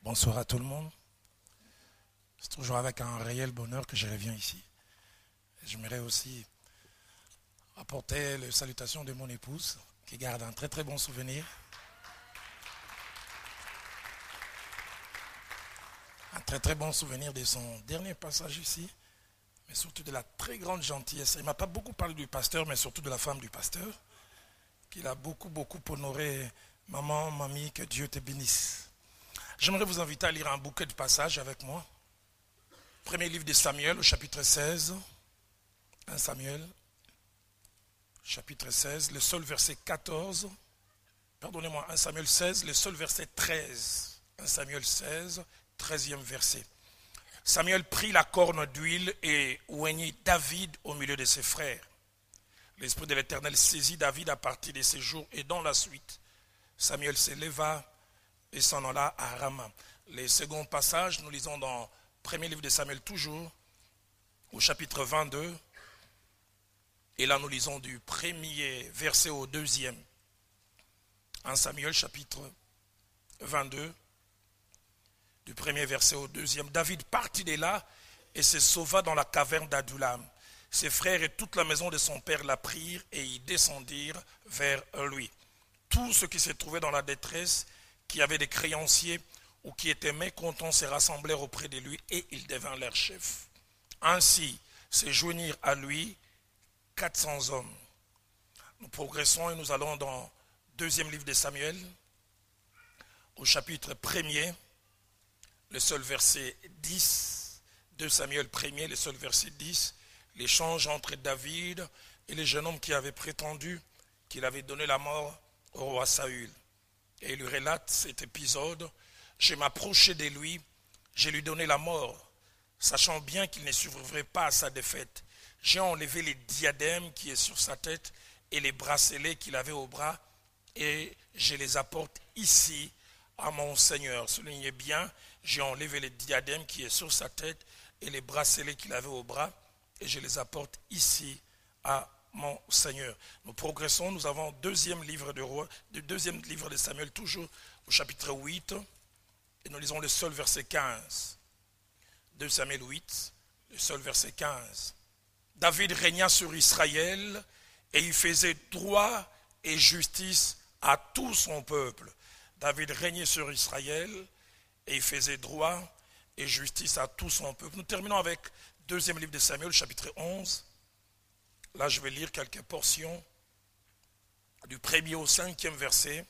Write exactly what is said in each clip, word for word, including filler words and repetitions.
Bonsoir à tout le monde. C'est toujours avec un réel bonheur que je reviens ici. J'aimerais aussi apporter les salutations de mon épouse qui garde un très très bon souvenir. Un très très bon souvenir de son dernier passage ici, mais surtout de la très grande gentillesse. Il ne m'a pas beaucoup parlé du pasteur, mais surtout de la femme du pasteur, qu'il a beaucoup beaucoup honoré. Maman, mamie, que Dieu te bénisse. J'aimerais vous inviter à lire un bouquet de passages avec moi. Premier livre de Samuel, au chapitre seize. un Samuel, chapitre seize, le seul verset quatorze. Pardonnez-moi, un Samuel seize, le seul verset treize. un Samuel seize, treizième verset. Samuel prit la corne d'huile et oignit David au milieu de ses frères. L'Esprit de l'Éternel saisit David à partir de ces jours et dans la suite. Samuel se leva et s'en alla à Rama. Les seconds passages, nous lisons dans le premier livre de Samuel toujours, au chapitre vingt-deux. Et là, nous lisons du premier verset au deuxième. un Samuel, chapitre vingt-deux, du premier verset au deuxième. David partit de là et se sauva dans la caverne d'Adullam. Ses frères et toute la maison de son père la prirent et y descendirent vers lui. Tous ceux qui se trouvaient dans la détresse, qui avaient des créanciers ou qui étaient mécontents, se rassemblèrent auprès de lui et il devint leur chef. Ainsi se joignirent à lui quatre cents hommes. Nous progressons et nous allons dans le deuxième livre de Samuel, au chapitre premier, le seul verset dix, deux Samuel premier, le seul verset dix, l'échange entre David et les jeunes hommes qui avaient prétendu qu'il avait donné la mort au roi Saül. Et il lui relate cet épisode. Je m'approchai de lui, je lui donnai la mort, sachant bien qu'il ne survivrait pas à sa défaite. J'ai enlevé les diadèmes qui est sur sa tête et les bracelets qu'il avait au bras, et je les apporte ici à mon Seigneur. Soulignez bien, j'ai enlevé les diadèmes qui est sur sa tête et les bracelets qu'il avait au bras, et je les apporte ici à mon Seigneur. Nous progressons, nous avons le deuxième livre de roi, le deuxième livre de Samuel, toujours au chapitre huit, et nous lisons le seul verset quinze. deux Samuel huit, le seul verset quinze. David régna sur Israël et il faisait droit et justice à tout son peuple. David régnait sur Israël et il faisait droit et justice à tout son peuple. Nous terminons avec le deuxième livre de Samuel, chapitre onze. Là, je vais lire quelques portions du premier au cinquième verset,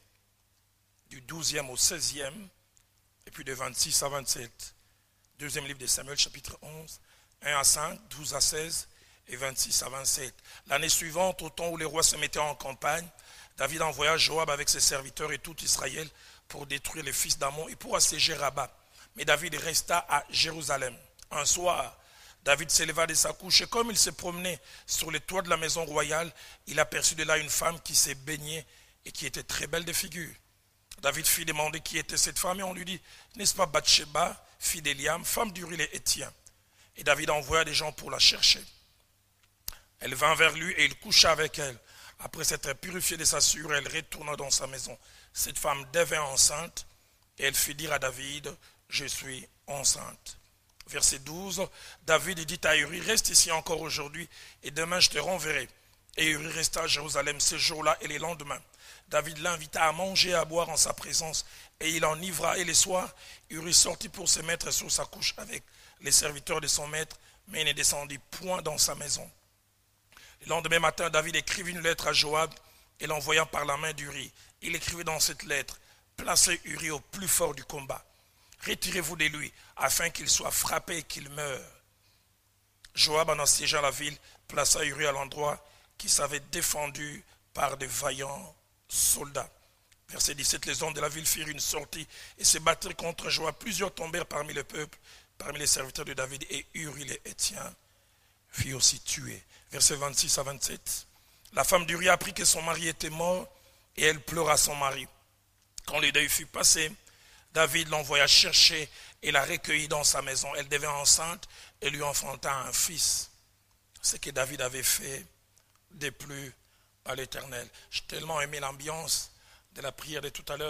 du douzième au seizième, et puis de vingt-six à vingt-sept. Deuxième livre de Samuel, chapitre onze, un à cinq, douze à seize et vingt-six à vingt-sept. L'année suivante, au temps où les rois se mettaient en campagne, David envoya Joab avec ses serviteurs et tout Israël pour détruire les fils d'Ammon et pour assiéger Rabat. Mais David resta à Jérusalem. Un soir, David s'éleva de sa couche et comme il se promenait sur les toits de la maison royale, il aperçut de là une femme qui s'est baignée et qui était très belle de figure. David fit demander qui était cette femme et on lui dit, n'est-ce pas Bathsheba, fille d'Eliam, femme d'Uri les Héthien? Et David envoya des gens pour la chercher. Elle vint vers lui et il coucha avec elle. Après s'être purifiée de sa souillure, elle retourna dans sa maison. Cette femme devint enceinte et elle fit dire à David, je suis enceinte. Verset douze, David dit à Uri, reste ici encore aujourd'hui et demain je te renverrai. Et Uri resta à Jérusalem ce jour-là et les lendemains. David l'invita à manger et à boire en sa présence et il enivra. Et le soir, Uri sortit pour se mettre sur sa couche avec les serviteurs de son maître, mais il ne descendit point dans sa maison. Le lendemain matin, David écrivit une lettre à Joab et l'envoya par la main d'Uri. Il écrivit dans cette lettre, placez Uri au plus fort du combat. Retirez-vous de lui, afin qu'il soit frappé et qu'il meure. Joab, en assiégeant la ville, plaça Uri à l'endroit qui s'avait défendu par de vaillants soldats. Verset dix-sept, les hommes de la ville firent une sortie et se battirent contre Joab. Plusieurs tombèrent parmi le peuple, parmi les serviteurs de David, et Uri les Héthien fut aussi tué. Verset vingt-six à vingt-sept. La femme d'Uri apprit que son mari était mort et elle pleura son mari. Quand le deuil fut passé, David l'envoya chercher et la recueillit dans sa maison. Elle devint enceinte et lui enfanta un fils. Ce que David avait fait déplut à l'Éternel. J'ai tellement aimé l'ambiance de la prière de tout à l'heure.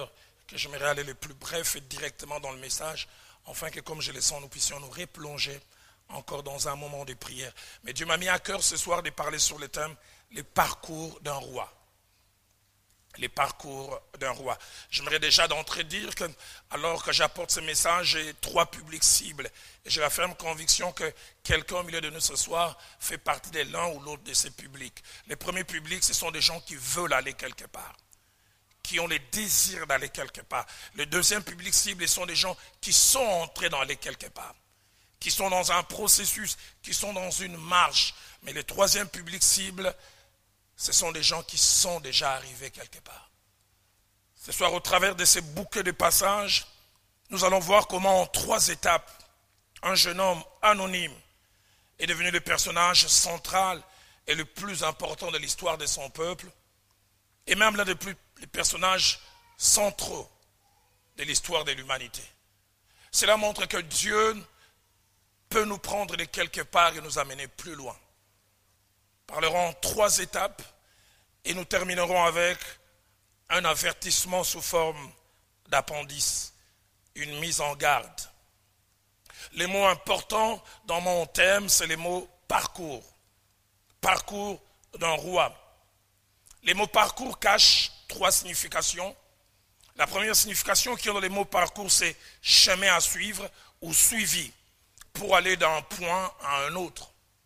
que j'aimerais aller le plus bref et directement dans le message, afin que comme je le sens, nous puissions nous replonger encore dans un moment de prière. Mais Dieu m'a mis à cœur ce soir de parler sur le thème, le parcours d'un roi. Les parcours d'un roi. J'aimerais déjà d'entrée dire que, alors que j'apporte ce message, j'ai trois publics cibles. Et j'ai la ferme conviction que quelqu'un au milieu de nous ce soir fait partie de l'un ou l'autre de ces publics. Les premiers publics, ce sont des gens qui veulent aller quelque part, qui ont le désir d'aller quelque part. Le deuxième public cible, ce sont des gens qui sont entrés dans aller quelque part, qui sont dans un processus, qui sont dans une marche. Mais le troisième public cible, ce sont des gens qui sont déjà arrivés quelque part. Ce soir, au travers de ces bouquets de passages, nous allons voir comment en trois étapes, un jeune homme anonyme est devenu le personnage central et le plus important de l'histoire de son peuple, et même l'un des plus les personnages centraux de l'histoire de l'humanité. Cela montre que Dieu peut nous prendre de quelque part et nous amener plus loin. Nous parlerons en trois étapes et nous terminerons avec un avertissement sous forme d'appendice, une mise en garde. Les mots importants dans mon thème, c'est les mots parcours. Parcours d'un roi. Les mots parcours cachent trois significations. La première signification qui est dans les mots parcours, c'est chemin à suivre ou suivi pour aller d'un point à un autre.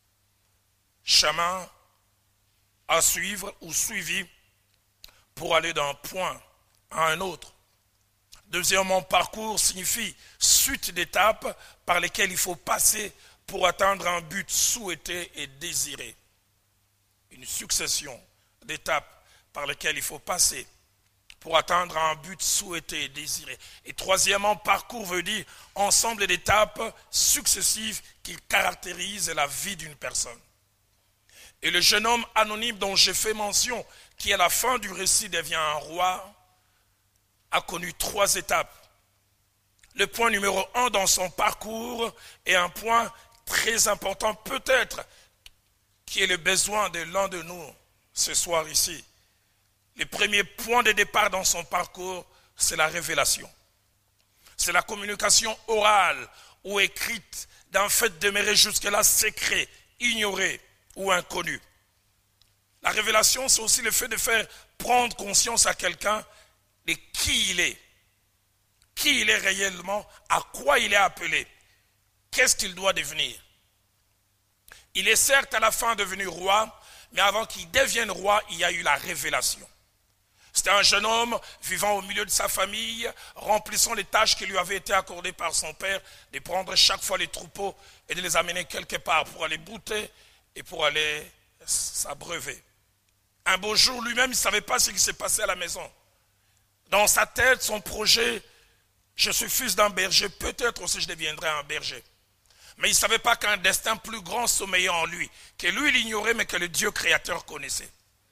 Chemin à suivre ou suivi pour aller d'un point à un autre. Deuxièmement, parcours signifie suite d'étapes par lesquelles il faut passer pour atteindre un but souhaité et désiré. Une succession d'étapes par lesquelles il faut passer pour atteindre un but souhaité et désiré. Et troisièmement, parcours veut dire ensemble d'étapes successives qui caractérisent la vie d'une personne. Et le jeune homme anonyme dont j'ai fait mention, qui à la fin du récit devient un roi, a connu trois étapes. Le point numéro un dans son parcours est un point très important, peut-être, qui est le besoin de l'un de nous ce soir ici. Le premier point de départ dans son parcours, c'est la révélation. C'est la communication orale ou écrite d'un fait demeuré jusque-là secret, ignoré ou inconnu. La révélation, c'est aussi le fait de faire prendre conscience à quelqu'un de qui il est, qui il est réellement, à quoi il est appelé, qu'est-ce qu'il doit devenir. Il est certes à la fin devenu roi, mais avant qu'il devienne roi, il y a eu la révélation. C'était un jeune homme vivant au milieu de sa famille, remplissant les tâches qui lui avaient été accordées par son père, de prendre chaque fois les troupeaux et de les amener quelque part pour aller brouter et pour aller s'abreuver. Un beau jour, lui-même, il ne savait pas ce qui s'est passé à la maison. Dans sa tête, son projet, je suis fils d'un berger, peut-être aussi je deviendrai un berger. Mais il ne savait pas qu'un destin plus grand sommeillait en lui, que lui il ignorait, mais que le Dieu créateur connaissait.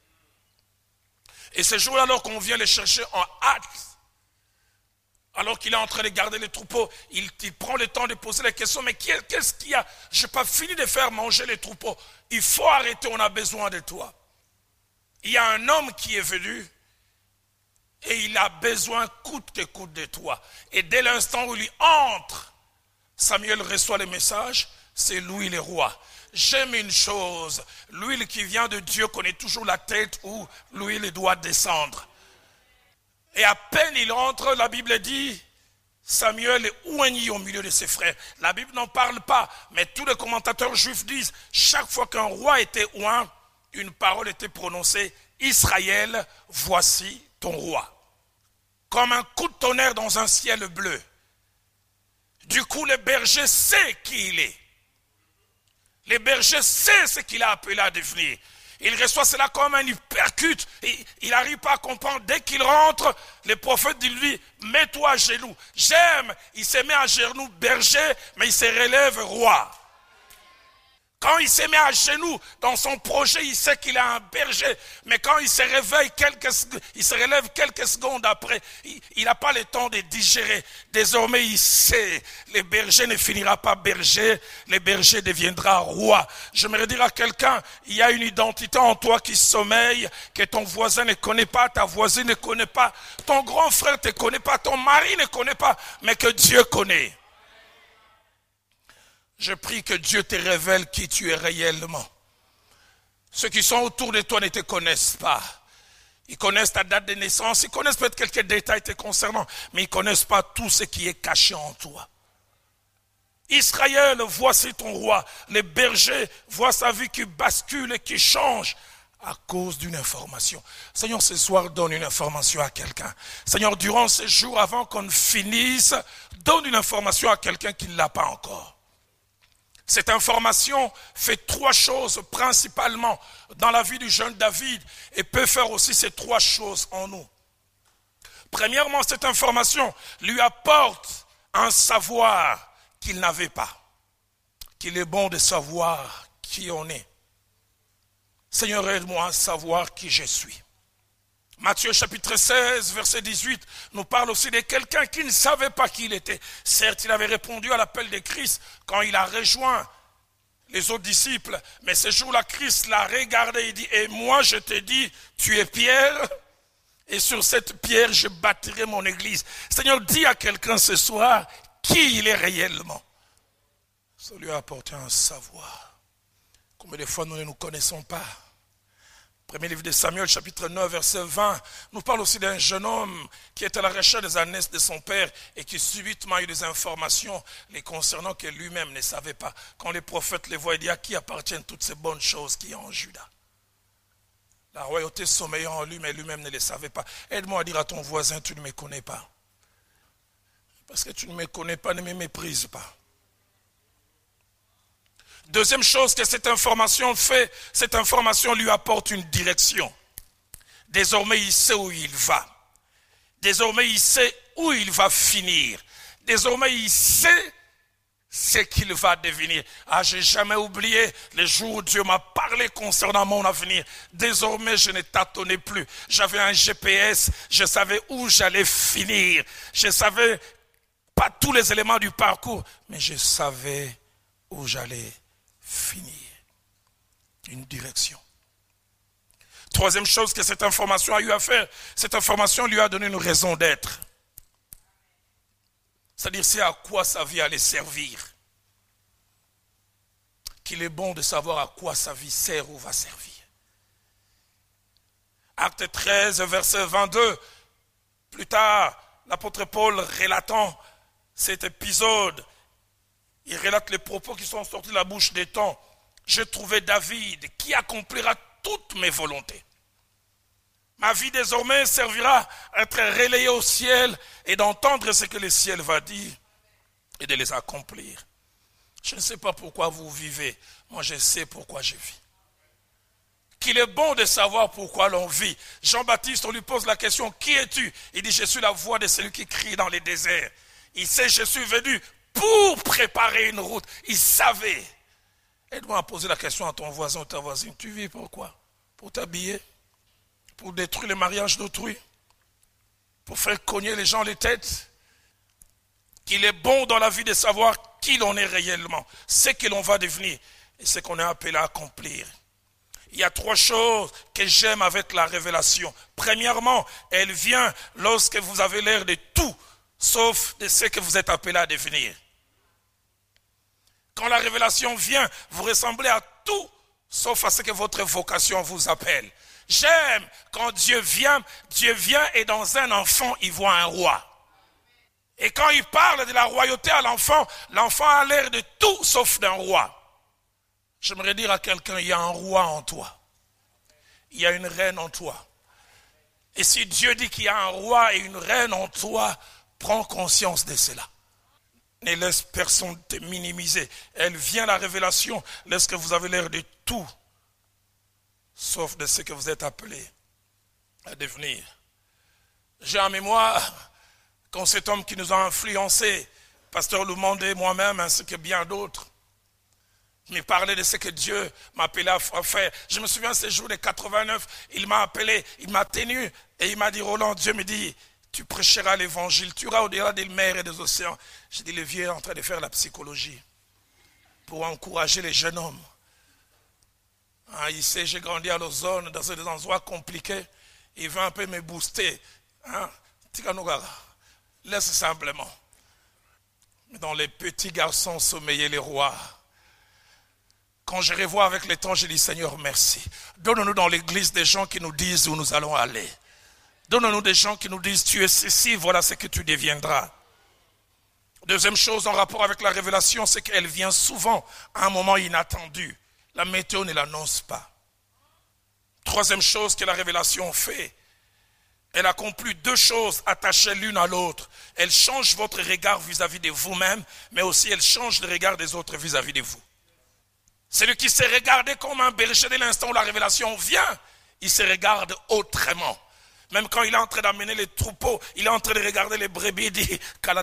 Et ce jour-là, alors qu'on vient le chercher en hâte, alors qu'il est en train de garder les troupeaux, il, il prend le temps de poser la question, mais qu'est-ce qu'il y a? Je n'ai pas fini de faire manger les troupeaux. Il faut arrêter, on a besoin de toi. Il y a un homme qui est venu et il a besoin coûte que coûte de toi. Et dès l'instant où il entre, Samuel reçoit le message, c'est lui le roi. J'aime une chose, l'huile qui vient de Dieu connaît toujours la tête où l'huile doit descendre. Et à peine il entre, la Bible dit, Samuel est oigné au milieu de ses frères. La Bible n'en parle pas, mais tous les commentateurs juifs disent, chaque fois qu'un roi était oint, une parole était prononcée, Israël, voici ton roi. Comme un coup de tonnerre dans un ciel bleu. Du coup, le berger sait qui il est. Le berger sait ce qu'il a appelé à devenir. Il reçoit cela comme un hypercute. Il n'arrive pas à comprendre. Dès qu'il rentre, le prophète dit lui, mets-toi à genoux. J'aime. Il se met à genoux berger, mais il se relève roi. Quand il s'est mis à genoux dans son projet, il sait qu'il est un berger. Mais quand il se réveille quelques, il se relève quelques secondes après, il n'a pas le temps de digérer. Désormais, il sait, le berger ne finira pas berger, le berger deviendra roi. J'aimerais dire à quelqu'un, il y a une identité en toi qui sommeille, que ton voisin ne connaît pas, ta voisine ne connaît pas, ton grand frère ne te connaît pas, ton mari ne connaît pas, mais que Dieu connaît. Je prie que Dieu te révèle qui tu es réellement. Ceux qui sont autour de toi ne te connaissent pas. Ils connaissent ta date de naissance, ils connaissent peut-être quelques détails te concernant, mais ils ne connaissent pas tout ce qui est caché en toi. Israël, voici ton roi. Les bergers voient sa vie qui bascule et qui change à cause d'une information. Seigneur, ce soir, donne une information à quelqu'un. Seigneur, durant ces jours, avant qu'on finisse, donne une information à quelqu'un qui ne l'a pas encore. Cette information fait trois choses principalement dans la vie du jeune David et peut faire aussi ces trois choses en nous. Premièrement, cette information lui apporte un savoir qu'il n'avait pas. Qu'il est bon de savoir qui on est. Seigneur, aide-moi à savoir qui je suis. Matthieu chapitre seize, verset dix-huit, nous parle aussi de quelqu'un qui ne savait pas qui il était. Certes, il avait répondu à l'appel de Christ quand il a rejoint les autres disciples. Mais ce jour-là, Christ l'a regardé et dit, et moi je te dis, tu es Pierre, et sur cette pierre je bâtirai mon église. Seigneur, dis à quelqu'un ce soir qui il est réellement. Ça lui a apporté un savoir. Combien de fois nous ne nous connaissons pas? Premier livre de Samuel, chapitre neuf, verset vingt, nous parle aussi d'un jeune homme qui était à la recherche des ânesses de son père et qui subitement a eu des informations les concernant que lui-même ne savait pas. Quand les prophètes les voient, il dit à qui appartiennent toutes ces bonnes choses qui sont en Juda. La royauté sommeillait en lui, mais lui-même ne les savait pas. Aide-moi à dire à ton voisin, tu ne me connais pas. Parce que tu ne me connais pas, ne me méprise pas. Deuxième chose que cette information fait, cette information lui apporte une direction. Désormais, il sait où il va. Désormais, il sait où il va finir. Désormais, il sait ce qu'il va devenir. Ah, j'ai jamais oublié les jours où Dieu m'a parlé concernant mon avenir. Désormais, je ne tâtonnais plus. J'avais un G P S, je savais où j'allais finir. Je savais pas tous les éléments du parcours, mais je savais où j'allais finir. Une direction. Troisième chose que cette information a eu à faire, cette information lui a donné une raison d'être. C'est-à-dire c'est à quoi sa vie allait servir. Qu'il est bon de savoir à quoi sa vie sert ou va servir. Acte treize, verset vingt-deux. Plus tard, l'apôtre Paul relatant cet épisode, il relate les propos qui sont sortis de la bouche des temps. J'ai trouvé David qui accomplira toutes mes volontés. Ma vie désormais servira à être relayée au ciel et d'entendre ce que le ciel va dire et de les accomplir. Je ne sais pas pourquoi vous vivez, moi je sais pourquoi je vis. Qu'il est bon de savoir pourquoi l'on vit. Jean-Baptiste, on lui pose la question, qui es-tu? Il dit, je suis la voix de celui qui crie dans les déserts. Il sait, je suis venu pour préparer une route. Il savait. Aide-moi à poser la question à ton voisin ou ta voisine. Tu vis pourquoi? Pour t'habiller? Pour détruire le mariage d'autrui? Pour faire cogner les gens les têtes? Qu'il est bon dans la vie de savoir qui l'on est réellement, ce que l'on va devenir et ce qu'on est appelé à accomplir. Il y a trois choses que j'aime avec la révélation. Premièrement, elle vient lorsque vous avez l'air de tout, sauf de ce que vous êtes appelé à devenir. Quand la révélation vient, vous ressemblez à tout, sauf à ce que votre vocation vous appelle. J'aime quand Dieu vient, Dieu vient et dans un enfant, il voit un roi. Et quand il parle de la royauté à l'enfant, l'enfant a l'air de tout sauf d'un roi. J'aimerais dire à quelqu'un, il y a un roi en toi. Il y a une reine en toi. Et si Dieu dit qu'il y a un roi et une reine en toi, prends conscience de cela. Ne laisse personne te minimiser. Elle vient la révélation lorsque vous avez l'air de tout, sauf de ce que vous êtes appelé à devenir. J'ai en mémoire, quand cet homme qui nous a influencés, pasteur Lumandé, moi-même, ainsi que bien d'autres, Il me parlait de ce que Dieu m'appelait à faire. Je me souviens ces jours de quatre-vingt-neuf, il m'a appelé, il m'a tenu et il m'a dit, Roland, Dieu me dit, tu prêcheras l'évangile, tu iras au-delà des mers et des océans. J'ai dit, le vieux est en train de faire la psychologie pour encourager les jeunes hommes. Ah, il sait, j'ai grandi à l'ozone, dans des endroits compliqués. Il veut un peu me booster. Hein? Laisse simplement. Dans les petits garçons sommeillaient les rois. Quand je revois avec le temps, je dis, Seigneur, merci. Donne-nous dans l'église des gens qui nous disent où nous allons aller. Donne-nous des gens qui nous disent, tu es ceci, voilà ce que tu deviendras. Deuxième chose en rapport avec la révélation, c'est qu'elle vient souvent à un moment inattendu. La météo ne l'annonce pas. Troisième chose que la révélation fait, elle accomplit deux choses attachées l'une à l'autre. Elle change votre regard vis-à-vis de vous-même, mais aussi elle change le regard des autres vis-à-vis de vous. Celui qui s'est regardé comme un berger dès l'instant où la révélation vient, il se regarde autrement. Même quand il est en train d'amener les troupeaux, il est en train de regarder les brebis et dit,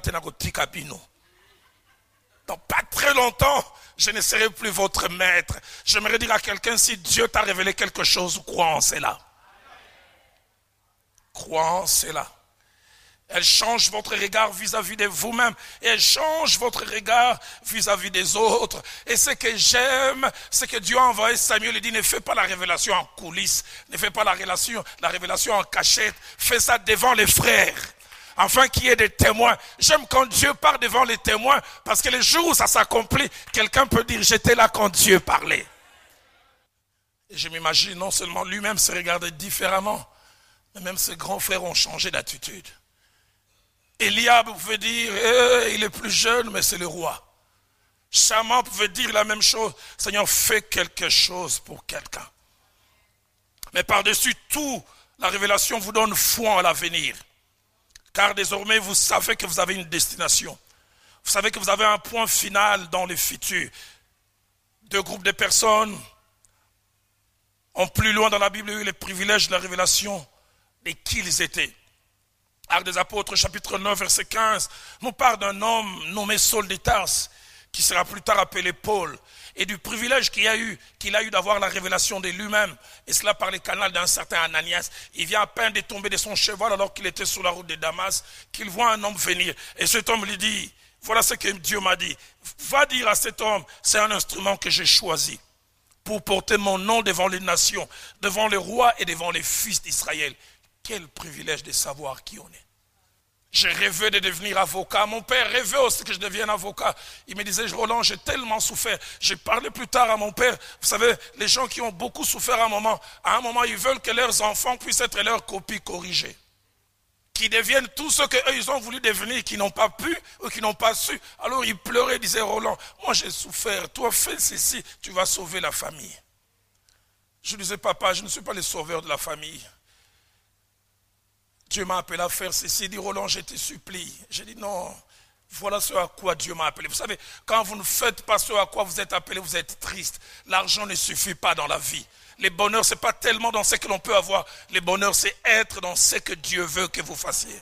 dans pas très longtemps, je ne serai plus votre maître. J'aimerais dire à quelqu'un, si Dieu t'a révélé quelque chose, crois en cela. Crois en cela. Elle change votre regard vis-à-vis de vous-même. Et elle change votre regard vis-à-vis des autres. Et ce que j'aime, c'est que Dieu a envoyé Samuel et dit, ne fais pas la révélation en coulisses. Ne fais pas la révélation, la révélation en cachette. Fais ça devant les frères. Afin qu'il y ait des témoins. J'aime quand Dieu parle devant les témoins. Parce que les jours où ça s'accomplit, quelqu'un peut dire, j'étais là quand Dieu parlait. Et je m'imagine, non seulement lui-même se regardait différemment, mais même ses grands frères ont changé d'attitude. Eliab pouvait dire, eh, il est plus jeune, mais c'est le roi. Shaman pouvait dire la même chose. Seigneur, fais quelque chose pour quelqu'un. Mais par-dessus tout, la révélation vous donne foi en l'avenir. Car désormais, vous savez que vous avez une destination. Vous savez que vous avez un point final dans le futur. Deux groupes de personnes ont plus loin dans la Bible eu les privilèges de la révélation de qui ils étaient. Actes des Apôtres, chapitre neuf, verset quinze, nous parle d'un homme nommé Saul de Tarse, qui sera plus tard appelé Paul, et du privilège qu'il a eu, qu'il a eu d'avoir la révélation de lui-même, et cela par les canaux d'un certain Ananias. Il vient à peine de tomber de son cheval alors qu'il était sur la route de Damas, qu'il voit un homme venir, et cet homme lui dit, voilà ce que Dieu m'a dit, va dire à cet homme, c'est un instrument que j'ai choisi, pour porter mon nom devant les nations, devant les rois et devant les fils d'Israël. Quel privilège de savoir qui on est. J'ai rêvé de devenir avocat. Mon père rêvait aussi que je devienne avocat. Il me disait, Roland, j'ai tellement souffert. J'ai parlé plus tard à mon père. Vous savez, les gens qui ont beaucoup souffert à un moment, à un moment, ils veulent que leurs enfants puissent être leurs copies corrigées. Qu'ils deviennent tout ce qu'eux, ils ont voulu devenir, qui n'ont pas pu ou qui n'ont pas su. Alors ils pleuraient, ils disaient, Roland, moi j'ai souffert. Toi, fais ceci, tu vas sauver la famille. Je disais, papa, je ne suis pas le sauveur de la famille. Dieu m'a appelé à faire ceci. Il dit, Roland, je te supplie. J'ai dit, non, voilà ce à quoi Dieu m'a appelé. Vous savez, quand vous ne faites pas ce à quoi vous êtes appelé, vous êtes triste. L'argent ne suffit pas dans la vie. Le bonheur, ce n'est pas tellement dans ce que l'on peut avoir. Le bonheur, c'est être dans ce que Dieu veut que vous fassiez.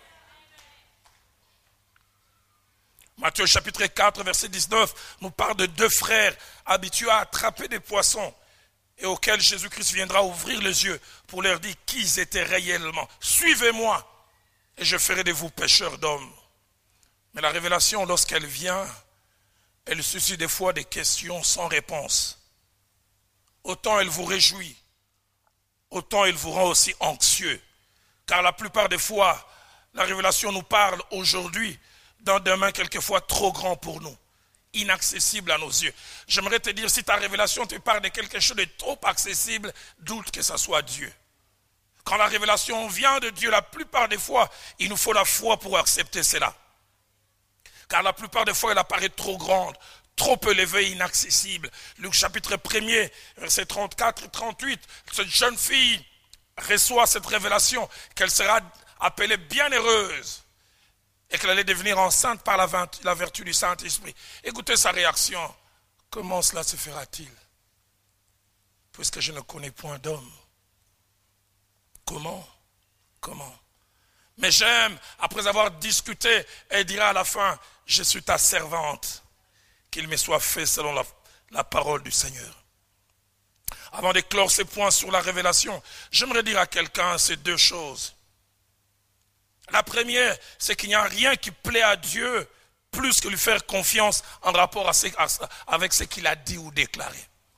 Matthieu chapitre quatre, verset dix-neuf, nous parle de deux frères habitués à attraper des poissons, et auxquels Jésus-Christ viendra ouvrir les yeux pour leur dire qui ils étaient réellement. Suivez-moi et je ferai de vous pêcheurs d'hommes. Mais la révélation, lorsqu'elle vient, elle suscite des fois des questions sans réponse. Autant elle vous réjouit, autant elle vous rend aussi anxieux. Car la plupart des fois, la révélation nous parle aujourd'hui d'un demain quelquefois trop grand pour nous, inaccessible à nos yeux. J'aimerais te dire, si ta révélation te parle de quelque chose de trop accessible, doute que ce soit Dieu. Quand la révélation vient de Dieu, la plupart des fois, il nous faut la foi pour accepter cela. Car la plupart des fois, elle apparaît trop grande, trop élevée, inaccessible. Luc chapitre premier, versets trente-quatre et trente-huit, cette jeune fille reçoit cette révélation qu'elle sera appelée bienheureuse et qu'elle allait devenir enceinte par la, la vertu du Saint-Esprit. Écoutez sa réaction. Comment cela se fera-t-il? Puisque je ne connais point d'homme. Comment? Comment? Mais j'aime, après avoir discuté, elle dira à la fin, je suis ta servante, qu'il me soit fait selon la, la parole du Seigneur. Avant d'éclore ces points sur la révélation, j'aimerais dire à quelqu'un ces deux choses. La première, c'est qu'il n'y a rien qui plaît à Dieu plus que lui faire confiance en rapport à ce, à, avec ce qu'il a dit ou déclaré.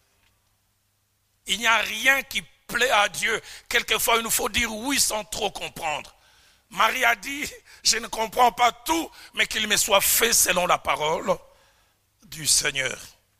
Il n'y a rien qui plaît à Dieu. Quelquefois, il nous faut dire oui sans trop comprendre. Marie a dit, je ne comprends pas tout, mais qu'il me soit fait selon la parole du Seigneur.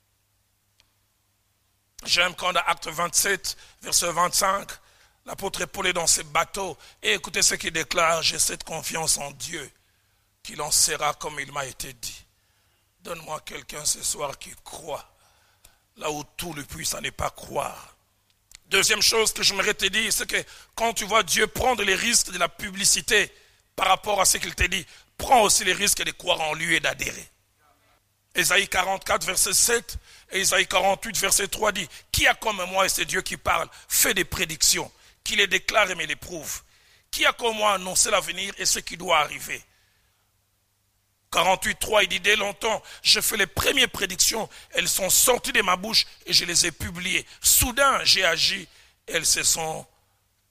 J'aime quand dans Acte vingt-sept, verset vingt-cinq, l'apôtre Paul est dans ses bateaux. Et écoutez ce qu'il déclare, j'ai cette confiance en Dieu, qu'il en sera comme il m'a été dit. Donne-moi quelqu'un ce soir qui croit, là où tout le puissant n'est pas croire. Deuxième chose que j'aimerais te dire, c'est que quand tu vois Dieu prendre les risques de la publicité par rapport à ce qu'il t'a dit, prends aussi les risques de croire en lui et d'adhérer. Ésaïe quarante-quatre, verset sept, et Ésaïe quarante-huit, verset trois dit, « Qui a comme moi, et c'est Dieu qui parle, fait des prédictions, qui les déclare et me les prouve? Qui a comme moi annoncé l'avenir et ce qui doit arriver ?» quarante-huit, trois, il dit, « Dès longtemps, je fais les premières prédictions, elles sont sorties de ma bouche et je les ai publiées. Soudain, j'ai agi, elles se sont accomplies. »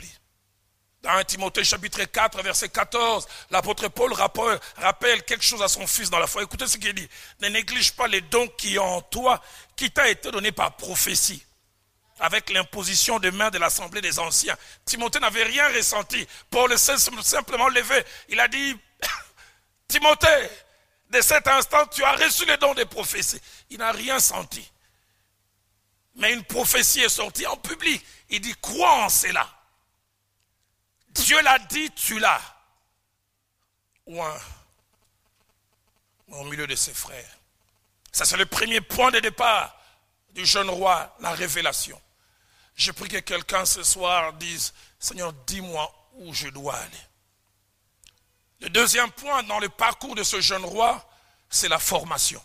Dans un Timothée chapitre quatre, verset quatorze, l'apôtre Paul rappelle, rappelle quelque chose à son fils dans la foi. Écoutez ce qu'il dit. Ne néglige pas les dons qui ont en toi, qui t'a été donné par prophétie, avec l'imposition de main de l'assemblée des anciens. Timothée n'avait rien ressenti. Paul s'est simplement levé. Il a dit, Timothée, de cet instant, tu as reçu les dons des prophéties. Il n'a rien senti. Mais une prophétie est sortie en public. Il dit, crois en cela. Dieu l'a dit, tu l'as. Ou un, au milieu de ses frères. Ça, c'est le premier point de départ du jeune roi, la révélation. Je prie que quelqu'un ce soir dise, Seigneur, dis-moi où je dois aller. Le deuxième point dans le parcours de ce jeune roi, c'est la formation.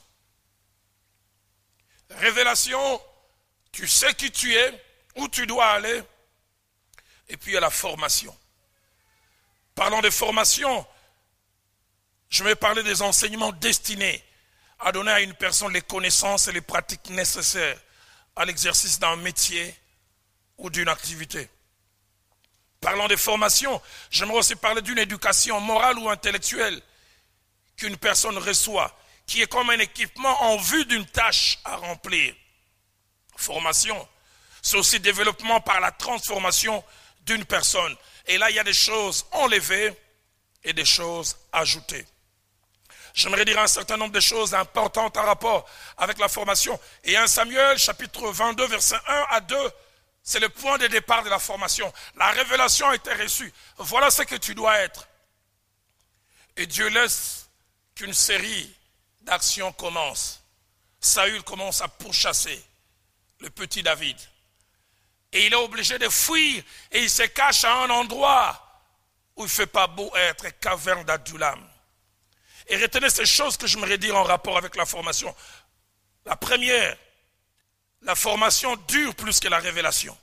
Révélation, tu sais qui tu es, où tu dois aller, et puis il y a la formation. Parlant de formation, je vais parler des enseignements destinés à donner à une personne les connaissances et les pratiques nécessaires à l'exercice d'un métier ou d'une activité. Parlant de formation, j'aimerais aussi parler d'une éducation morale ou intellectuelle qu'une personne reçoit, qui est comme un équipement en vue d'une tâche à remplir. Formation, c'est aussi développement par la transformation d'une personne. Et là, il y a des choses enlevées et des choses ajoutées. J'aimerais dire un certain nombre de choses importantes en rapport avec la formation. Et un Samuel, chapitre vingt-deux, versets un à deux, c'est le point de départ de la formation. La révélation a été reçue. Voilà ce que tu dois être. Et Dieu laisse qu'une série d'actions commence. Saül commence à pourchasser le petit David. Et il est obligé de fuir et il se cache à un endroit où il ne fait pas beau être, caverne d'Adullam. Et retenez ces choses que j'aimerais dire en rapport avec la formation. La première, la formation dure plus que la révélation.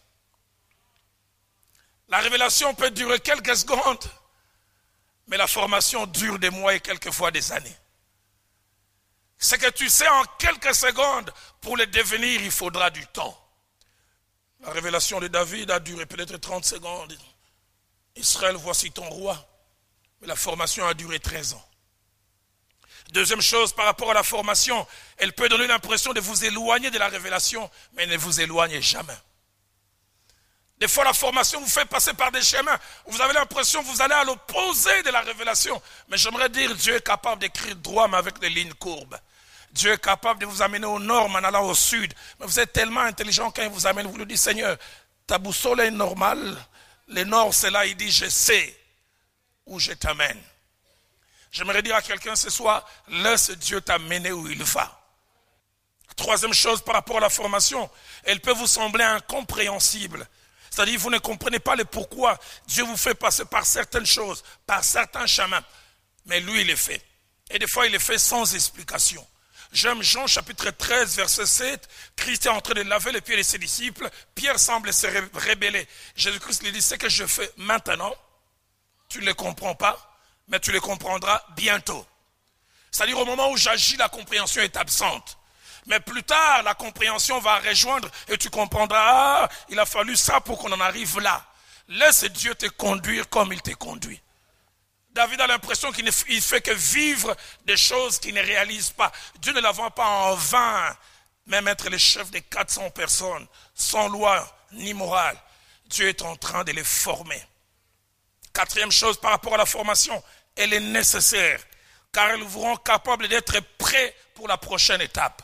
La révélation peut durer quelques secondes, mais la formation dure des mois et quelquefois des années. Ce que tu sais en quelques secondes, pour le devenir, il faudra du temps. La révélation de David a duré peut-être trente secondes. Israël, voici ton roi. Mais la formation a duré treize ans. Deuxième chose, par rapport à la formation, elle peut donner l'impression de vous éloigner de la révélation, mais ne vous éloignez jamais. Des fois, la formation vous fait passer par des chemins. Vous avez l'impression que vous allez à l'opposé de la révélation. Mais j'aimerais dire, Dieu est capable d'écrire droit, mais avec des lignes courbes. Dieu est capable de vous amener au nord, en allant au sud. Mais vous êtes tellement intelligent quand il vous amène, vous lui dites, Seigneur, ta boussole est normale. Le nord, c'est là, il dit, je sais où je t'amène. J'aimerais dire à quelqu'un ce soir, laisse Dieu t'amener où il va. Troisième chose par rapport à la formation, elle peut vous sembler incompréhensible. C'est-à-dire, vous ne comprenez pas le pourquoi Dieu vous fait passer par certaines choses, par certains chemins. Mais lui, il les fait. Et des fois, il les fait sans explication. J'aime Jean chapitre treize, verset sept. Christ est en train de laver les pieds de ses disciples. Pierre semble se rébeller. Jésus-Christ lui dit, ce que je fais maintenant, tu ne le comprends pas, mais tu le comprendras bientôt. C'est-à-dire au moment où j'agis, la compréhension est absente. Mais plus tard, la compréhension va rejoindre et tu comprendras, ah, il a fallu ça pour qu'on en arrive là. Laisse Dieu te conduire comme il te conduit. David a l'impression qu'il ne fait que vivre des choses qu'il ne réalise pas. Dieu ne la vend pas en vain, même être le chef de quatre cents personnes, sans loi ni morale. Dieu est en train de les former. Quatrième chose par rapport à la formation, elle est nécessaire, car elle vous rend capable d'être prêt pour la prochaine étape.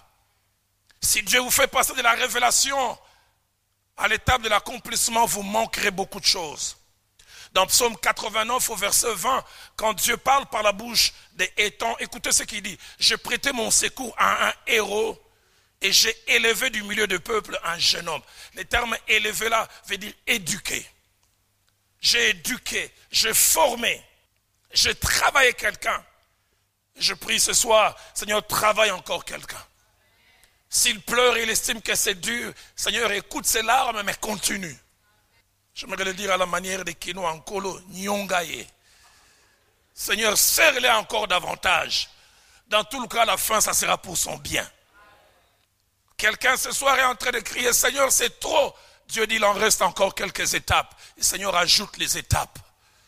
Si Dieu vous fait passer de la révélation à l'étape de l'accomplissement, vous manquerez beaucoup de choses. Dans Psaume quatre-vingt-neuf au verset vingt, quand Dieu parle par la bouche des Héthans, écoutez ce qu'il dit. J'ai prêté mon secours à un héros et j'ai élevé du milieu du peuple un jeune homme. Le terme élevé là veut dire éduquer. J'ai éduqué, j'ai formé, j'ai travaillé quelqu'un. Je prie ce soir, Seigneur, travaille encore quelqu'un. S'il pleure et il estime que c'est dur, Seigneur, écoute ses larmes, mais continue. J'aimerais le dire à la manière de Kino Ankolo, Nyongaye. Seigneur, serre-les encore davantage. Dans tout le cas, à la fin, ça sera pour son bien. Quelqu'un ce soir est en train de crier, Seigneur, c'est trop. Dieu dit, il en reste encore quelques étapes. Et Seigneur, ajoute les étapes.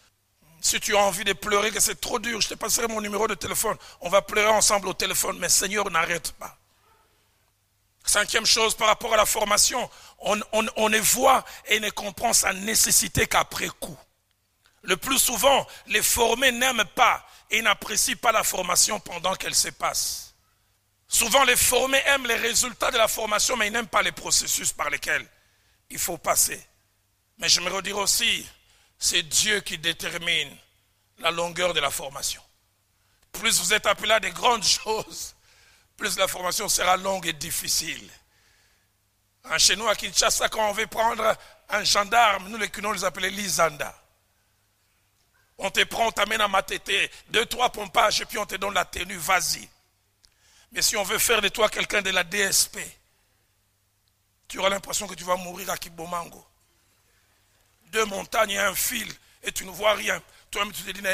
Si tu as envie de pleurer, que c'est trop dur, je te passerai mon numéro de téléphone. On va pleurer ensemble au téléphone, mais Seigneur, n'arrête pas. Cinquième chose par rapport à la formation, on, on, on ne voit et ne comprend sa nécessité qu'après coup. Le plus souvent, les formés n'aiment pas et n'apprécient pas la formation pendant qu'elle se passe. Souvent, les formés aiment les résultats de la formation, mais ils n'aiment pas les processus par lesquels il faut passer. Mais je me redire aussi, c'est Dieu qui détermine la longueur de la formation. Plus vous êtes appelé à des grandes choses, plus la formation sera longue et difficile. Chez nous, à Kinshasa, quand on veut prendre un gendarme, nous les Kunos les appelons l'Izanda. On te prend, on t'amène à Matete, deux, trois pompages, et puis on te donne la tenue, vas-y. Mais si on veut faire de toi quelqu'un de la D S P, tu auras l'impression que tu vas mourir à Kibomango. Deux montagnes et un fil, et tu ne vois rien. Toi-même, tu te dis,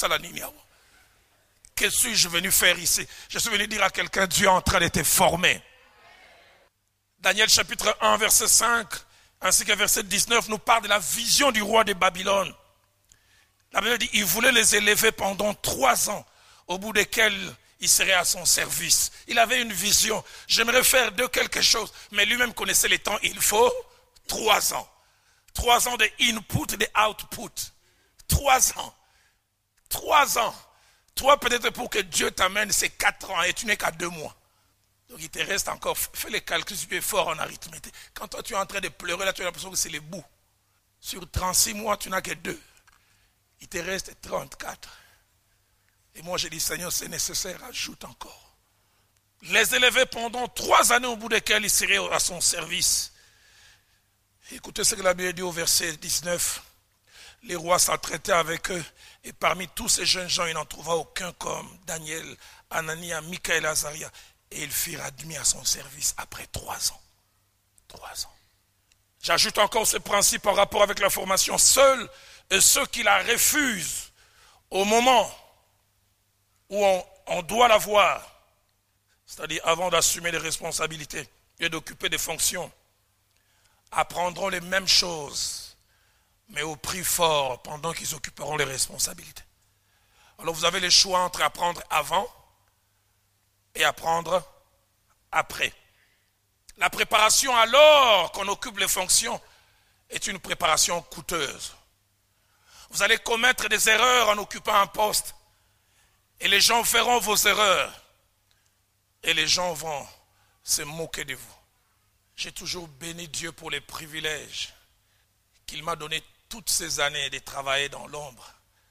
que suis-je venu faire ici? Je suis venu dire à quelqu'un, Dieu est en train de te former. Daniel chapitre un, verset cinq, ainsi que verset dix-neuf, nous parle de la vision du roi de Babylone. La Bible dit, il voulait les élever pendant trois ans, au bout desquels il serait à son service. Il avait une vision, j'aimerais faire de quelque chose, mais lui-même connaissait les temps, il faut trois ans. Trois ans de input, de output. Trois ans. Trois ans. Toi, peut-être pour que Dieu t'amène, c'est quatre ans et tu n'es qu'à deux mois. Donc il te reste encore, fais les calculs si tu es fort en arithmétique. Quand toi tu es en train de pleurer, là tu as l'impression que c'est les bouts. Sur trente-six mois, tu n'as que deux. Il te reste trente-quatre. Et moi j'ai dit, Seigneur, c'est nécessaire, ajoute encore. Les élever pendant trois années au bout desquelles il serait à son service. Écoutez ce que la Bible dit au verset dix-neuf. Les rois s'entraitaient avec eux. Et parmi tous ces jeunes gens, il n'en trouva aucun comme Daniel, Anania, Michaël et Azaria. Et ils furent admis à son service après trois ans. Trois ans. J'ajoute encore ce principe en rapport avec la formation. Seuls ceux qui la refusent au moment où on, on doit la voir, c'est-à-dire avant d'assumer des responsabilités et d'occuper des fonctions, apprendront les mêmes choses, mais au prix fort pendant qu'ils occuperont les responsabilités. Alors vous avez le choix entre apprendre avant et apprendre après. La préparation alors qu'on occupe les fonctions est une préparation coûteuse. Vous allez commettre des erreurs en occupant un poste et les gens verront vos erreurs et les gens vont se moquer de vous. J'ai toujours béni Dieu pour les privilèges qu'il m'a donné toutes ces années de travailler dans l'ombre.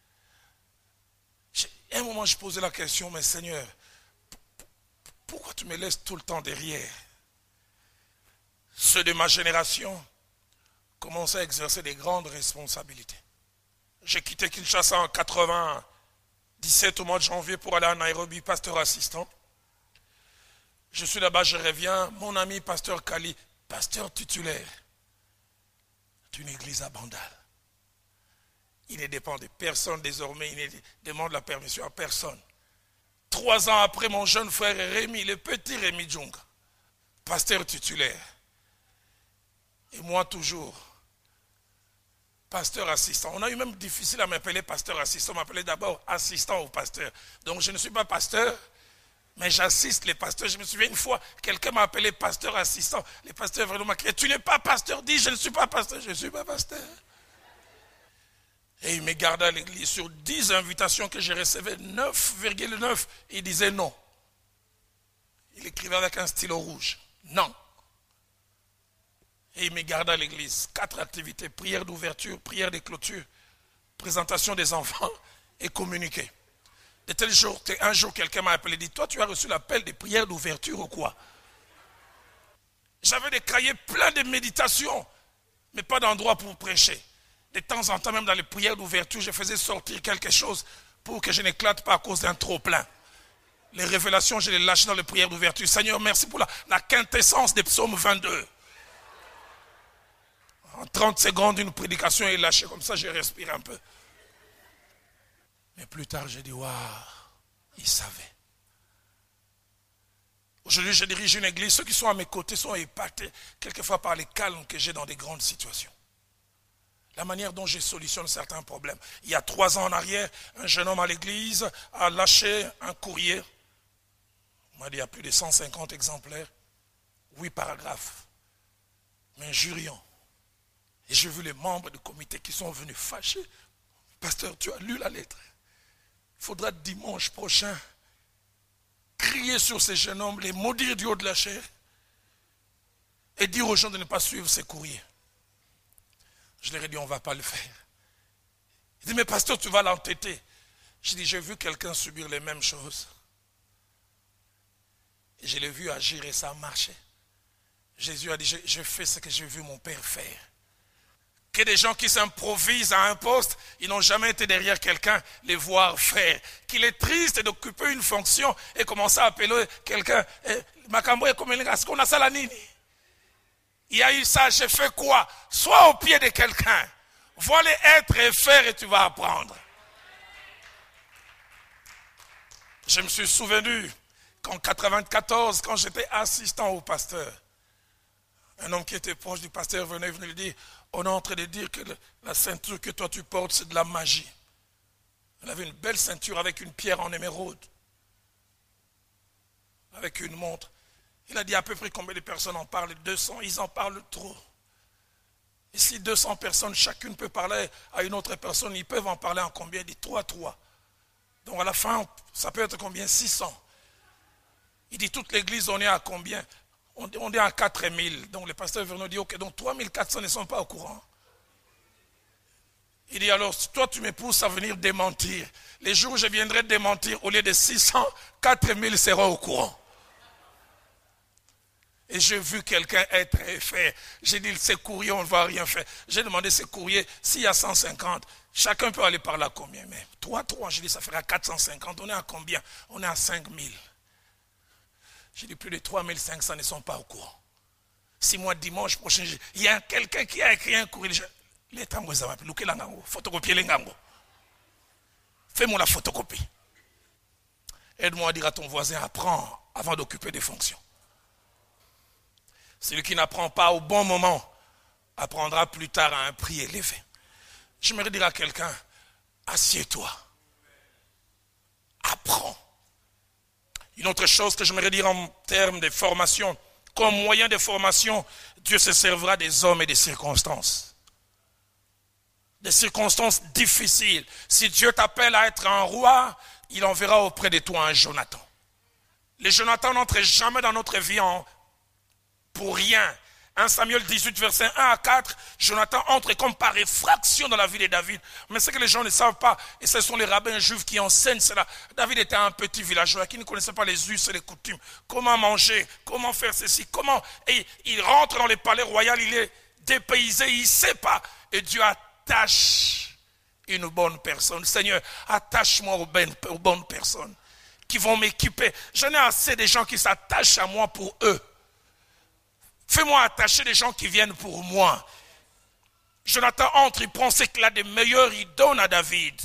À un moment, je posais la question, mais Seigneur, pourquoi tu me laisses tout le temps derrière? Ceux de ma génération commençaient à exercer des grandes responsabilités. J'ai quitté Kinshasa en quatre-vingt-dix-sept au mois de janvier pour aller à Nairobi, pasteur assistant. Je suis là-bas, je reviens, mon ami pasteur Kali, pasteur titulaire d'une église à Bandal. Il ne dépend de personne désormais, il ne demande la permission à personne. Trois ans après, mon jeune frère Rémi, le petit Rémi Djunga, pasteur titulaire. Et moi toujours, pasteur assistant. On a eu même difficile à m'appeler pasteur assistant. On m'appelait d'abord assistant au pasteur. Donc je ne suis pas pasteur, mais j'assiste les pasteurs. Je me souviens une fois, quelqu'un m'a appelé pasteur assistant. Les pasteurs vraiment m'ont crié, tu n'es pas pasteur, dis je ne suis pas pasteur, je ne suis pas pasteur. Et il me gardait à l'église. Sur dix invitations que j'ai recevais, neuf virgule neuf, il disait non. Il écrivait avec un stylo rouge. Non. Et il me gardait à l'église. Quatre activités, prière d'ouverture, prière de clôture, présentation des enfants et communiquer. De tel jour, un jour, quelqu'un m'a appelé et dit, toi, tu as reçu l'appel des prières d'ouverture ou quoi? J'avais des cahiers pleins de méditations, mais pas d'endroit pour prêcher. De temps en temps, même dans les prières d'ouverture, je faisais sortir quelque chose pour que je n'éclate pas à cause d'un trop-plein. Les révélations, je les lâchais dans les prières d'ouverture. Seigneur, merci pour la, la quintessence des psaumes vingt-deux. En trente secondes, une prédication est lâchée, comme ça je respire un peu. Mais plus tard, j'ai dit, waouh, il savait. Aujourd'hui, je dirige une église. Ceux qui sont à mes côtés sont épatés, quelquefois par les calmes que j'ai dans des grandes situations. La manière dont je solutionne certains problèmes. Il y a trois ans en arrière, un jeune homme à l'église a lâché un courrier. On m'a dit, il y a plus de cent cinquante exemplaires. Huit paragraphes. Mais injuriant. Et j'ai vu les membres du comité qui sont venus fâchés. Pasteur, tu as lu la lettre. Il faudra dimanche prochain crier sur ces jeunes hommes, les maudire du haut de la chair et dire aux gens de ne pas suivre ces courriers. Je leur ai dit, on ne va pas le faire. Il dit, mais pasteur, tu vas l'entêter. J'ai dit, j'ai vu quelqu'un subir les mêmes choses. Et je l'ai vu agir et ça a marché. Jésus a dit, je, je fais ce que j'ai vu mon Père faire. Que des gens qui s'improvisent à un poste, ils n'ont jamais été derrière quelqu'un, les voir faire. Qu'il est triste d'occuper une fonction et commencer à appeler quelqu'un. Macambo est comme est-ce qu'on a ça la nini? Il y a eu ça, j'ai fait quoi? Sois au pied de quelqu'un. Vois-les être et faire et tu vas apprendre. Je me suis souvenu qu'en quatre-vingt-quatorze, quand j'étais assistant au pasteur, un homme qui était proche du pasteur venait venir lui dire, on est en train de dire que la ceinture que toi tu portes, c'est de la magie. Elle avait une belle ceinture avec une pierre en émeraude, avec une montre. Il a dit à peu près combien de personnes en parlent? deux cents, ils en parlent trop. Et si deux cents personnes, chacune peut parler à une autre personne, ils peuvent en parler en combien? Il dit trois, trois. Donc à la fin, ça peut être combien? six cents. Il dit toute l'église, on est à combien? On est à quatre mille. Donc le pasteur Vernon dit, ok, donc trois mille quatre cents ne sont pas au courant. Il dit alors, toi tu me pousses à venir démentir. Les jours où je viendrai démentir, au lieu de six cents, quatre mille seront au courant. Et j'ai vu quelqu'un être fait. J'ai dit, ces courriers, on ne va rien faire. J'ai demandé ces courriers, s'il y a cent cinquante, chacun peut aller par là combien? Mais trois, trois, j'ai dit, ça fera quatre cent cinquante. On est à combien? On est à cinq mille. J'ai dit, plus de trois mille cinq cents ne sont pas au courant. Si moi, dimanche prochain, il y a quelqu'un qui a écrit un courrier. Les tango, ça va photocopier les ngango. Fais-moi la photocopie. Aide-moi à dire à ton voisin, apprends avant d'occuper des fonctions. Celui qui n'apprend pas au bon moment apprendra plus tard à un prix élevé. J'aimerais dire à quelqu'un, assieds-toi. Apprends. Une autre chose que j'aimerais dire en termes de formation, comme moyen de formation, Dieu se servira des hommes et des circonstances. Des circonstances difficiles. Si Dieu t'appelle à être un roi, il enverra auprès de toi un Jonathan. Les Jonathan n'entrent jamais dans notre vie en, pour rien. un Samuel dix-huit, verset un à quatre, Jonathan entre comme par effraction dans la vie de David. Mais ce que les gens ne savent pas, et ce sont les rabbins juifs qui enseignent cela. David était un petit villageois qui ne connaissait pas les us et les coutumes. Comment manger, comment faire ceci, comment... Et il rentre dans le palais royal, il est dépaysé, il ne sait pas. Et Dieu attache une bonne personne. Seigneur, attache-moi aux bonnes, aux bonnes personnes qui vont m'équiper. J'en ai assez de gens qui s'attachent à moi pour eux. Fais-moi attacher des gens qui viennent pour moi. Jonathan entre, il prend ce qu'il a de meilleur, il donne à David.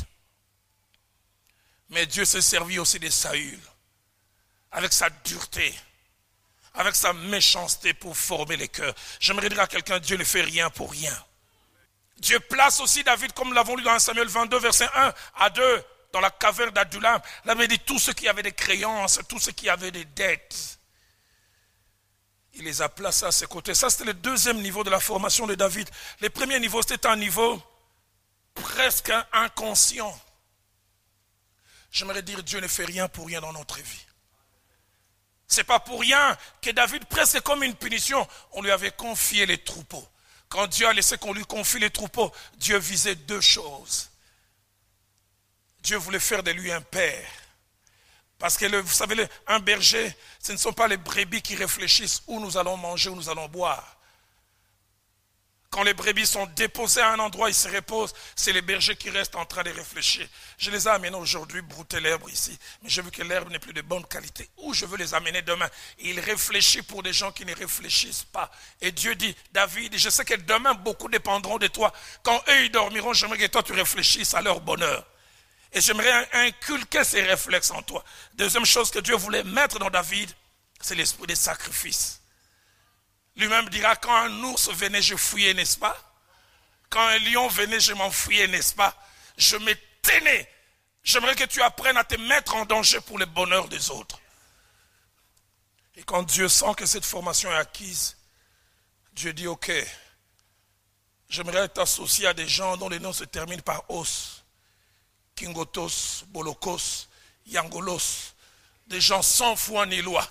Mais Dieu s'est servi aussi de Saül, avec sa dureté, avec sa méchanceté pour former les cœurs. J'aimerais dire à quelqu'un, Dieu ne fait rien pour rien. Dieu place aussi David, comme nous l'avons lu dans Samuel vingt-deux, verset un à deux, dans la caverne d'Adullam. Il avait dit tous ceux qui avaient des créances, tous ceux qui avaient des dettes. Il les a placés à ses côtés. Ça, c'était le deuxième niveau de la formation de David. Le premier niveau, c'était un niveau presque inconscient. J'aimerais dire, Dieu ne fait rien pour rien dans notre vie. Ce n'est pas pour rien que David, presque comme une punition, on lui avait confié les troupeaux. Quand Dieu a laissé qu'on lui confie les troupeaux, Dieu visait deux choses. Dieu voulait faire de lui un père. Parce que, le, vous savez, un berger, ce ne sont pas les brebis qui réfléchissent où nous allons manger, où nous allons boire. Quand les brebis sont déposées à un endroit, ils se reposent. C'est les bergers qui restent en train de réfléchir. Je les ai amenés aujourd'hui brouter l'herbe ici. Mais j'ai vu que l'herbe n'est plus de bonne qualité. Où je veux les amener demain? Et il réfléchit pour des gens qui ne réfléchissent pas. Et Dieu dit, David, je sais que demain, beaucoup dépendront de toi. Quand eux, ils dormiront, j'aimerais que toi, tu réfléchisses à leur bonheur. Et j'aimerais inculquer ces réflexes en toi. Deuxième chose que Dieu voulait mettre dans David, c'est l'esprit des sacrifices. Lui-même dira, quand un ours venait, je fouillais, n'est-ce pas? Quand un lion venait, je m'enfuyais, n'est-ce pas? Je me tenais. J'aimerais que tu apprennes à te mettre en danger pour le bonheur des autres. Et quand Dieu sent que cette formation est acquise, Dieu dit, ok, j'aimerais t'associer à des gens dont les noms se terminent par os. Kingotos, Bolokos, Yangolos, des gens sans foi ni loi.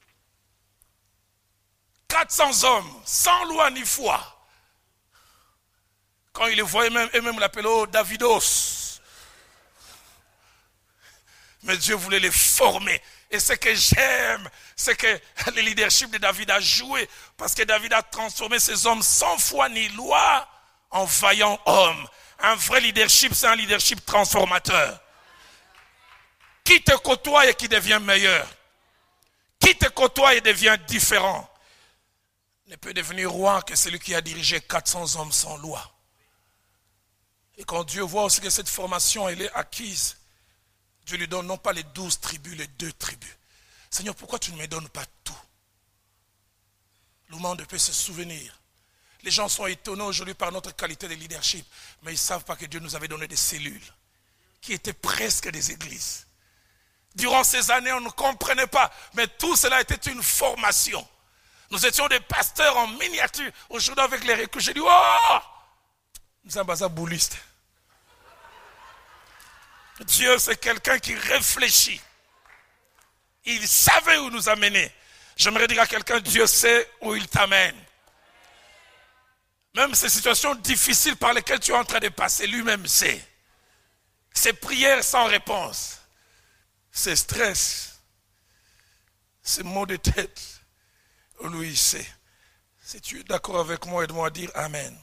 quatre cents hommes, sans loi ni foi. Quand il les voyait même, et même l'appelaient oh, Davidos. Mais Dieu voulait les former. Et ce que j'aime, c'est que le leadership de David a joué, parce que David a transformé ces hommes sans foi ni loi en vaillants hommes. Un vrai leadership, c'est un leadership transformateur. Qui te côtoie et qui devient meilleur. Qui te côtoie et devient différent. Ne peut devenir roi que celui qui a dirigé quatre cents hommes sans loi. Et quand Dieu voit aussi que cette formation elle est acquise, Dieu lui donne non pas les douze tribus, les deux tribus. Seigneur, pourquoi tu ne me donnes pas tout? Le monde peut se souvenir. Les gens sont étonnés aujourd'hui par notre qualité de leadership, mais ils ne savent pas que Dieu nous avait donné des cellules qui étaient presque des églises. Durant ces années, on ne comprenait pas, mais tout cela était une formation. Nous étions des pasteurs en miniature. Aujourd'hui, avec les recrues, j'ai dit, oh, nous sommes un bouliste. Dieu, c'est quelqu'un qui réfléchit. Il savait où nous amener. J'aimerais dire à quelqu'un, Dieu sait où il t'amène. Même ces situations difficiles par lesquelles tu es en train de passer, lui-même sait. Ces prières sans réponse, ces stress, ces maux de tête, lui il sait. Si tu es d'accord avec moi, aide-moi à dire Amen. Amen.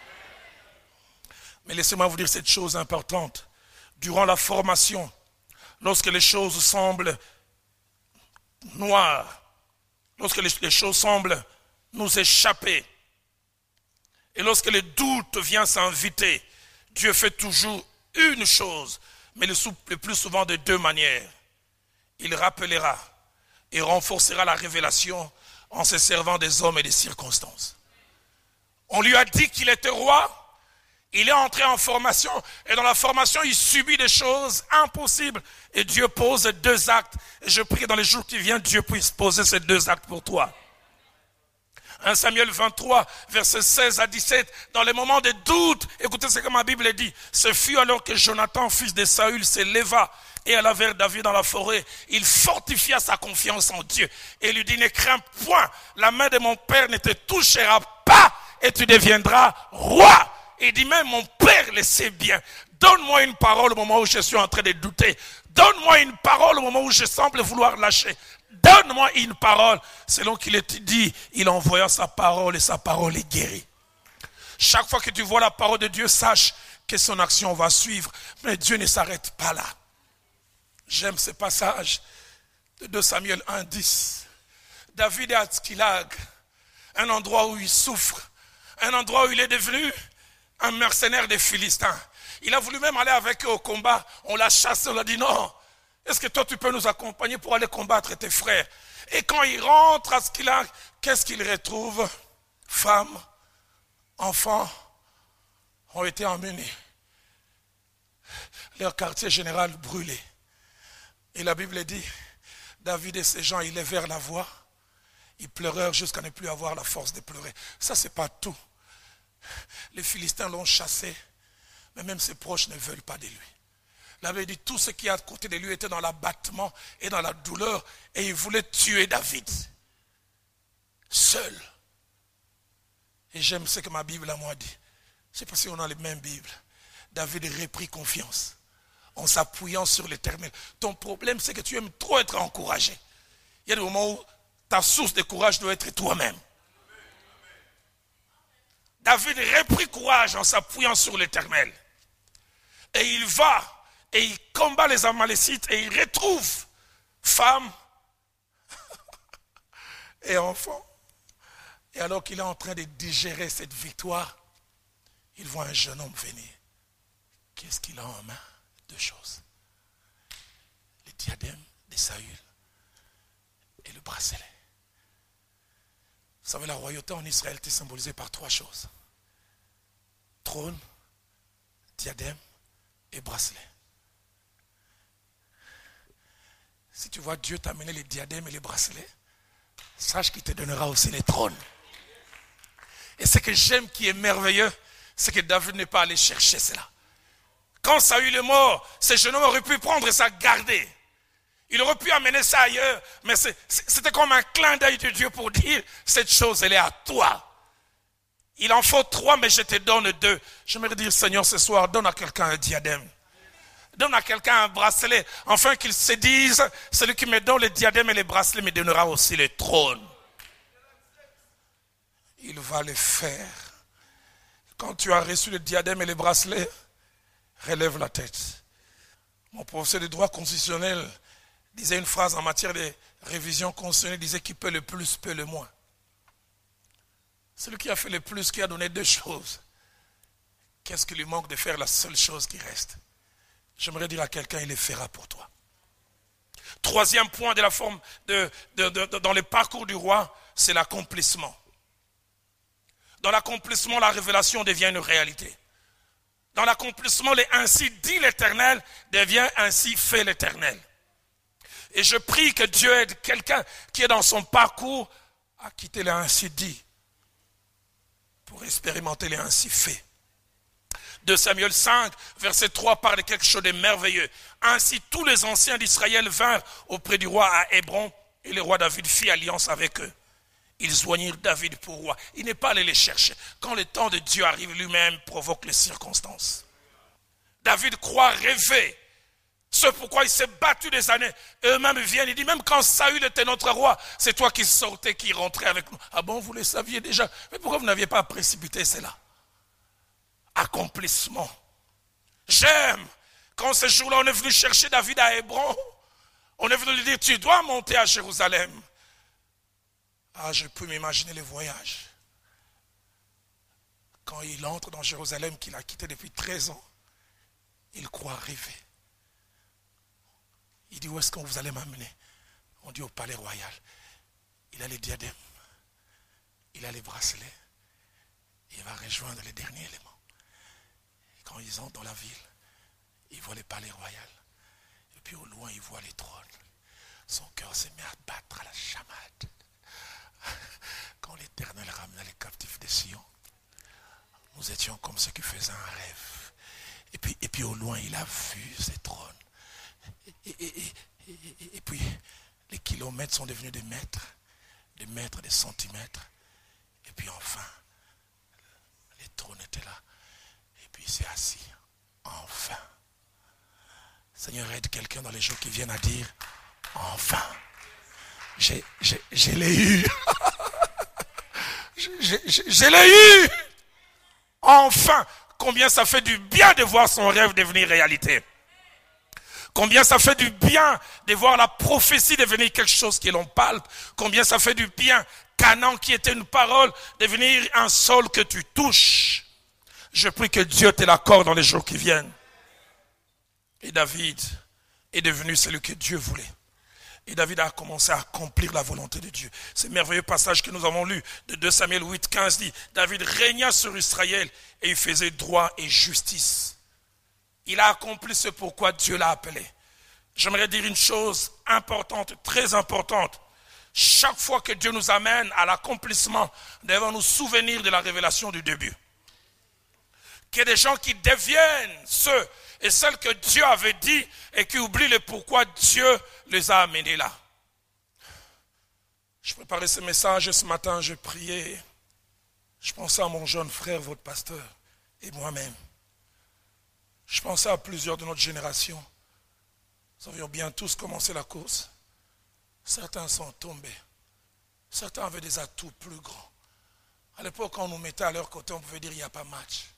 Mais laissez-moi vous dire cette chose importante. Durant la formation, lorsque les choses semblent noires, lorsque les, les choses semblent nous échapper, et lorsque le doute vient s'inviter, Dieu fait toujours une chose, mais le, le plus souvent de deux manières. Il rappellera et renforcera la révélation en se servant des hommes et des circonstances. On lui a dit qu'il était roi, il est entré en formation, et dans la formation, il subit des choses impossibles. Et Dieu pose deux actes. Et je prie que dans les jours qui viennent, Dieu puisse poser ces deux actes pour toi. un Samuel vingt-trois, versets seize à dix-sept, dans les moments de doute, écoutez ce que ma Bible dit. Ce fut alors que Jonathan, fils de Saül, se leva et alla vers David dans la forêt. Il fortifia sa confiance en Dieu et lui dit, ne crains point, la main de mon père ne te touchera pas et tu deviendras roi. Il dit même, mon père le sait bien. Donne-moi une parole au moment où je suis en train de douter. Donne-moi une parole au moment où je semble vouloir lâcher. Donne-moi une parole. Selon qu'il est dit, il envoya sa parole et sa parole est guérie. Chaque fois que tu vois la parole de Dieu, sache que son action va suivre. Mais Dieu ne s'arrête pas là. J'aime ce passage de deux Samuel un, dix. David est à Tskilag, un endroit où il souffre, un endroit où il est devenu un mercenaire des Philistins. Il a voulu même aller avec eux au combat. On l'a chassé, on l'a dit non. Est-ce que toi tu peux nous accompagner pour aller combattre tes frères? Et quand il rentre à ce qu'il a, qu'est-ce qu'il retrouve? Femmes, enfants ont été emmenés. Leur quartier général brûlé. Et la Bible dit, David et ses gens, ils levèrent la voix. Ils pleurèrent jusqu'à ne plus avoir la force de pleurer. Ça, c'est pas tout. Les Philistins l'ont chassé, mais même ses proches ne veulent pas de lui. La Bible dit, tout ce qui est à côté de lui était dans l'abattement et dans la douleur, et il voulait tuer David. Seul. Et j'aime ce que ma Bible à moi dit. Je ne sais pas si on a les mêmes Bibles. David reprit confiance en s'appuyant sur l'Éternel. Ton problème, c'est que tu aimes trop être encouragé. Il y a des moments où ta source de courage doit être toi-même. David reprit courage en s'appuyant sur l'Éternel. Et il va, et il combat les Amalécites, et il retrouve femmes et enfants. Et alors qu'il est en train de digérer cette victoire, il voit un jeune homme venir. Qu'est-ce qu'il a en main? Deux choses. Le diadème de Saül et le bracelet. Vous savez, la royauté en Israël était symbolisée par trois choses. Trône, diadème et bracelet. Si tu vois Dieu t'amener les diadèmes et les bracelets, sache qu'il te donnera aussi les trônes. Et ce que j'aime qui est merveilleux, c'est que David n'est pas allé chercher cela. Quand Saül est mort, ce jeune homme aurait pu prendre ça, garder. Il aurait pu amener ça ailleurs, mais c'était comme un clin d'œil de Dieu pour dire, cette chose, elle est à toi. Il en faut trois, mais je te donne deux. J'aimerais dire, Seigneur, ce soir, donne à quelqu'un un diadème. Donne à quelqu'un un bracelet, afin qu'il se dise, celui qui me donne le diadème et les bracelets me donnera aussi le trône. Il va le faire. Quand tu as reçu le diadème et les bracelets, relève la tête. Mon professeur de droit constitutionnel disait une phrase en matière de révision constitutionnelle, disait qui peut le plus, peut le moins. Celui qui a fait le plus, qui a donné deux choses. Qu'est-ce qui lui manque de faire la seule chose qui reste? J'aimerais dire à quelqu'un, il le fera pour toi. Troisième point de la forme de, de, de, de, dans le parcours du roi, c'est l'accomplissement. Dans l'accomplissement, la révélation devient une réalité. Dans l'accomplissement, les ainsi dit l'Éternel devient ainsi fait l'Éternel. Et je prie que Dieu aide quelqu'un qui est dans son parcours à quitter les ainsi dit pour expérimenter les ainsi fait. deux Samuel cinq, verset trois, parle de quelque chose de merveilleux. Ainsi, tous les anciens d'Israël vinrent auprès du roi à Hébron et le roi David fit alliance avec eux. Ils joignirent David pour roi. Il n'est pas allé les chercher. Quand le temps de Dieu arrive, lui-même provoque les circonstances. David croit rêver. C'est pourquoi il s'est battu des années. Eux-mêmes viennent, il dit, même quand Saül était notre roi, c'est toi qui sortais, qui rentrais avec nous. Ah bon, vous le saviez déjà. Mais pourquoi vous n'aviez pas précipité cela? Accomplissement. J'aime quand ce jour-là, on est venu chercher David à Hébron. On est venu lui dire, tu dois monter à Jérusalem. Ah, je peux m'imaginer le voyage. Quand il entre dans Jérusalem, qu'il a quitté depuis treize ans, il croit rêver. Il dit, où est-ce que vous allez m'amener? On dit au palais royal. Il a les diadèmes, il a les bracelets, il va rejoindre les derniers éléments. Et quand ils entrent dans la ville, il voit le palais royal. Et puis au loin, il voit les trônes. Son cœur se met à battre à la chamade. Quand l'Éternel ramena les captifs de Sion, nous étions comme ceux qui faisaient un rêve. Et puis, et puis au loin, il a vu ces trônes. Et, et, et, et, et, et puis, les kilomètres sont devenus des mètres, des mètres, des centimètres. Et puis enfin, les trônes étaient là. Et puis il s'est assis. Enfin. Seigneur, aide quelqu'un dans les jours qui viennent à dire, enfin. J'ai, j'ai, je l'ai eu. je, je, je, je l'ai eu. Enfin. Combien ça fait du bien de voir son rêve devenir réalité. Combien ça fait du bien de voir la prophétie devenir quelque chose qui l'on palpe. Combien ça fait du bien, Canaan qui était une parole, devenir un sol que tu touches. Je prie que Dieu te l'accorde dans les jours qui viennent. Et David est devenu celui que Dieu voulait. Et David a commencé à accomplir la volonté de Dieu. Ce merveilleux passage que nous avons lu de deux Samuel huit, quinze dit, David régna sur Israël et il faisait droit et justice. Il a accompli ce pourquoi Dieu l'a appelé. J'aimerais dire une chose importante, très importante. Chaque fois que Dieu nous amène à l'accomplissement, nous devons nous souvenir de la révélation du début. Qu'il y ait des gens qui deviennent ceux et celles que Dieu avait dit et qui oublient le pourquoi Dieu les a amenés là. Je préparais ce message ce matin, je priais. Je pensais à mon jeune frère, votre pasteur, et moi-même. Je pensais à plusieurs de notre génération. Nous avions bien tous commencé la course. Certains sont tombés. Certains avaient des atouts plus grands. À l'époque, quand on nous mettait à leur côté, on pouvait dire qu'il n'y a pas match.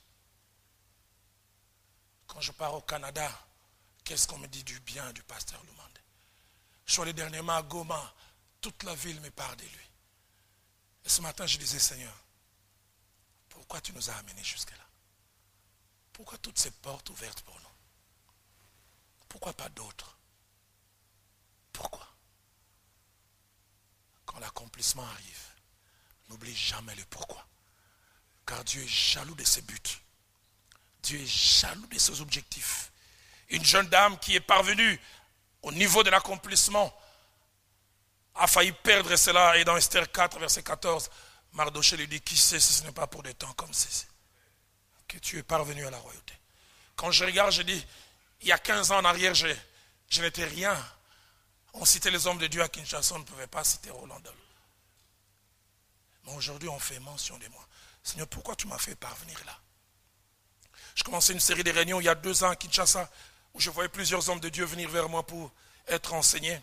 Quand je pars au Canada, qu'est-ce qu'on me dit du bien du pasteur Lumande? Je suis allé dernièrement à Goma. Toute la ville me parle de lui. Et ce matin, je disais, Seigneur, pourquoi tu nous as amenés jusque-là? Pourquoi toutes ces portes ouvertes pour nous? Pourquoi pas d'autres? Pourquoi? Quand l'accomplissement arrive, n'oublie jamais le pourquoi. Car Dieu est jaloux de ses buts. Dieu est jaloux de ses objectifs. Une jeune dame qui est parvenue au niveau de l'accomplissement a failli perdre cela. Et dans Esther quatre, verset quatorze, Mardoché lui dit, qui sait si ce n'est pas pour des temps comme ceci que tu es parvenu à la royauté. Quand je regarde, je dis, il y a quinze ans en arrière, je, je n'étais rien. On citait les hommes de Dieu à Kinshasa, on ne pouvait pas citer Roland Dole. Mais aujourd'hui, on fait mention de moi. Seigneur, pourquoi tu m'as fait parvenir là? Je commençais une série de réunions il y a deux ans à Kinshasa, où je voyais plusieurs hommes de Dieu venir vers moi pour être enseignés.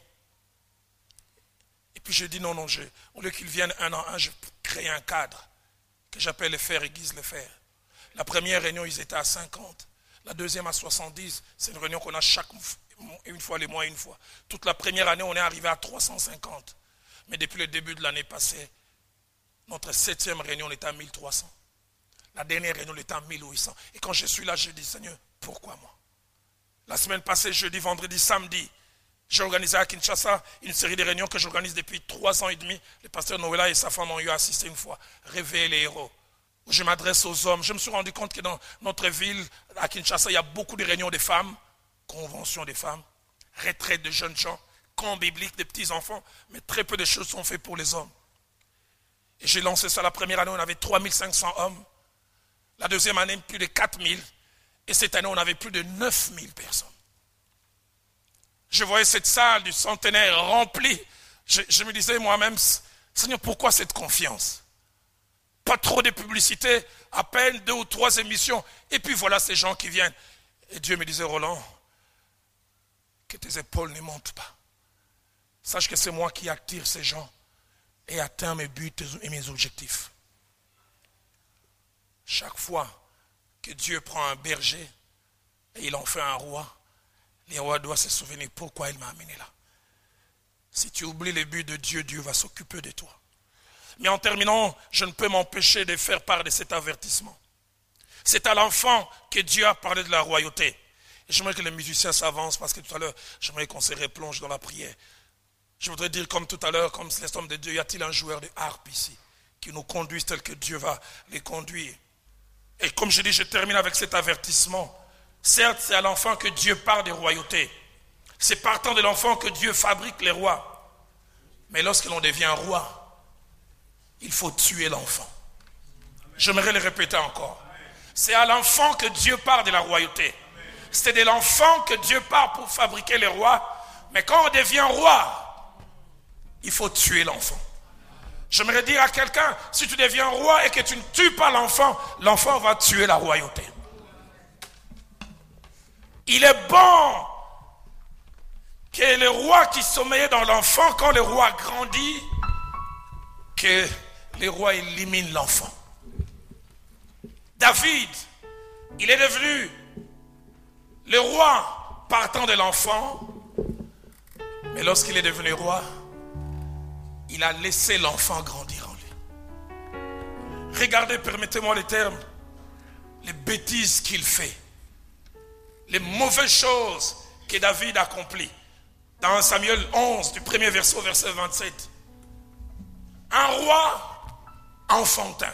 Et puis j'ai dit non, non, je, au lieu qu'ils viennent un en un, je crée un cadre que j'appelle les fers aiguise les fers. La première réunion, ils étaient à cinquante. La deuxième à soixante-dix. C'est une réunion qu'on a chaque une fois les mois, une fois. Toute la première année, on est arrivé à trois cent cinquante. Mais depuis le début de l'année passée, notre septième réunion, on était à mille trois cents. La dernière réunion, on était à mille huit cents. Et quand je suis là, je dis, Seigneur, pourquoi moi? La semaine passée, jeudi, vendredi, samedi, j'ai organisé à Kinshasa une série de réunions que j'organise depuis trois ans et demi. Le pasteur Noëlla et sa femme ont eu à assister une fois. Réveiller les héros. Où je m'adresse aux hommes. Je me suis rendu compte que dans notre ville, à Kinshasa, il y a beaucoup de réunions des femmes, conventions des femmes, retraites de jeunes gens, camps bibliques des petits-enfants, mais très peu de choses sont faites pour les hommes. Et j'ai lancé ça la première année, on avait trois mille cinq cents hommes. La deuxième année, plus de quatre mille. Et cette année, on avait plus de neuf mille personnes. Je voyais cette salle du centenaire remplie. Je, je me disais moi-même, Seigneur, pourquoi cette confiance? Pas trop de publicité, à peine deux ou trois émissions. Et puis voilà ces gens qui viennent. Et Dieu me disait, Roland, que tes épaules ne montent pas. Sache que c'est moi qui attire ces gens et atteins mes buts et mes objectifs. Chaque fois que Dieu prend un berger et il en fait un roi, les rois doivent se souvenir pourquoi il m'a amené là. Si tu oublies les buts de Dieu, Dieu va s'occuper de toi. Mais en terminant, je ne peux m'empêcher de faire part de cet avertissement. C'est à l'enfant que Dieu a parlé de la royauté. Et j'aimerais que les musiciens s'avancent parce que tout à l'heure, j'aimerais qu'on se replonge dans la prière. Je voudrais dire comme tout à l'heure, comme les hommes de Dieu, y a-t-il un joueur de harpe ici qui nous conduise tel que Dieu va les conduire? Et comme je dis, je termine avec cet avertissement. Certes, c'est à l'enfant que Dieu parle des royautés. C'est partant de l'enfant que Dieu fabrique les rois. Mais lorsque l'on devient roi, il faut tuer l'enfant. J'aimerais le répéter encore. C'est à l'enfant que Dieu parle de la royauté. C'est de l'enfant que Dieu parle pour fabriquer les rois. Mais quand on devient roi, il faut tuer l'enfant. J'aimerais dire à quelqu'un, si tu deviens roi et que tu ne tues pas l'enfant, l'enfant va tuer la royauté. Il est bon que le roi qui sommeillait dans l'enfant, quand le roi grandit, que le roi élimine l'enfant. David, il est devenu le roi partant de l'enfant, mais lorsqu'il est devenu roi, il a laissé l'enfant grandir en lui. Regardez, permettez-moi les termes, les bêtises qu'il fait, les mauvaises choses que David accomplit. Dans Samuel onze, du premier verset au verset vingt-sept. Un roi enfantin.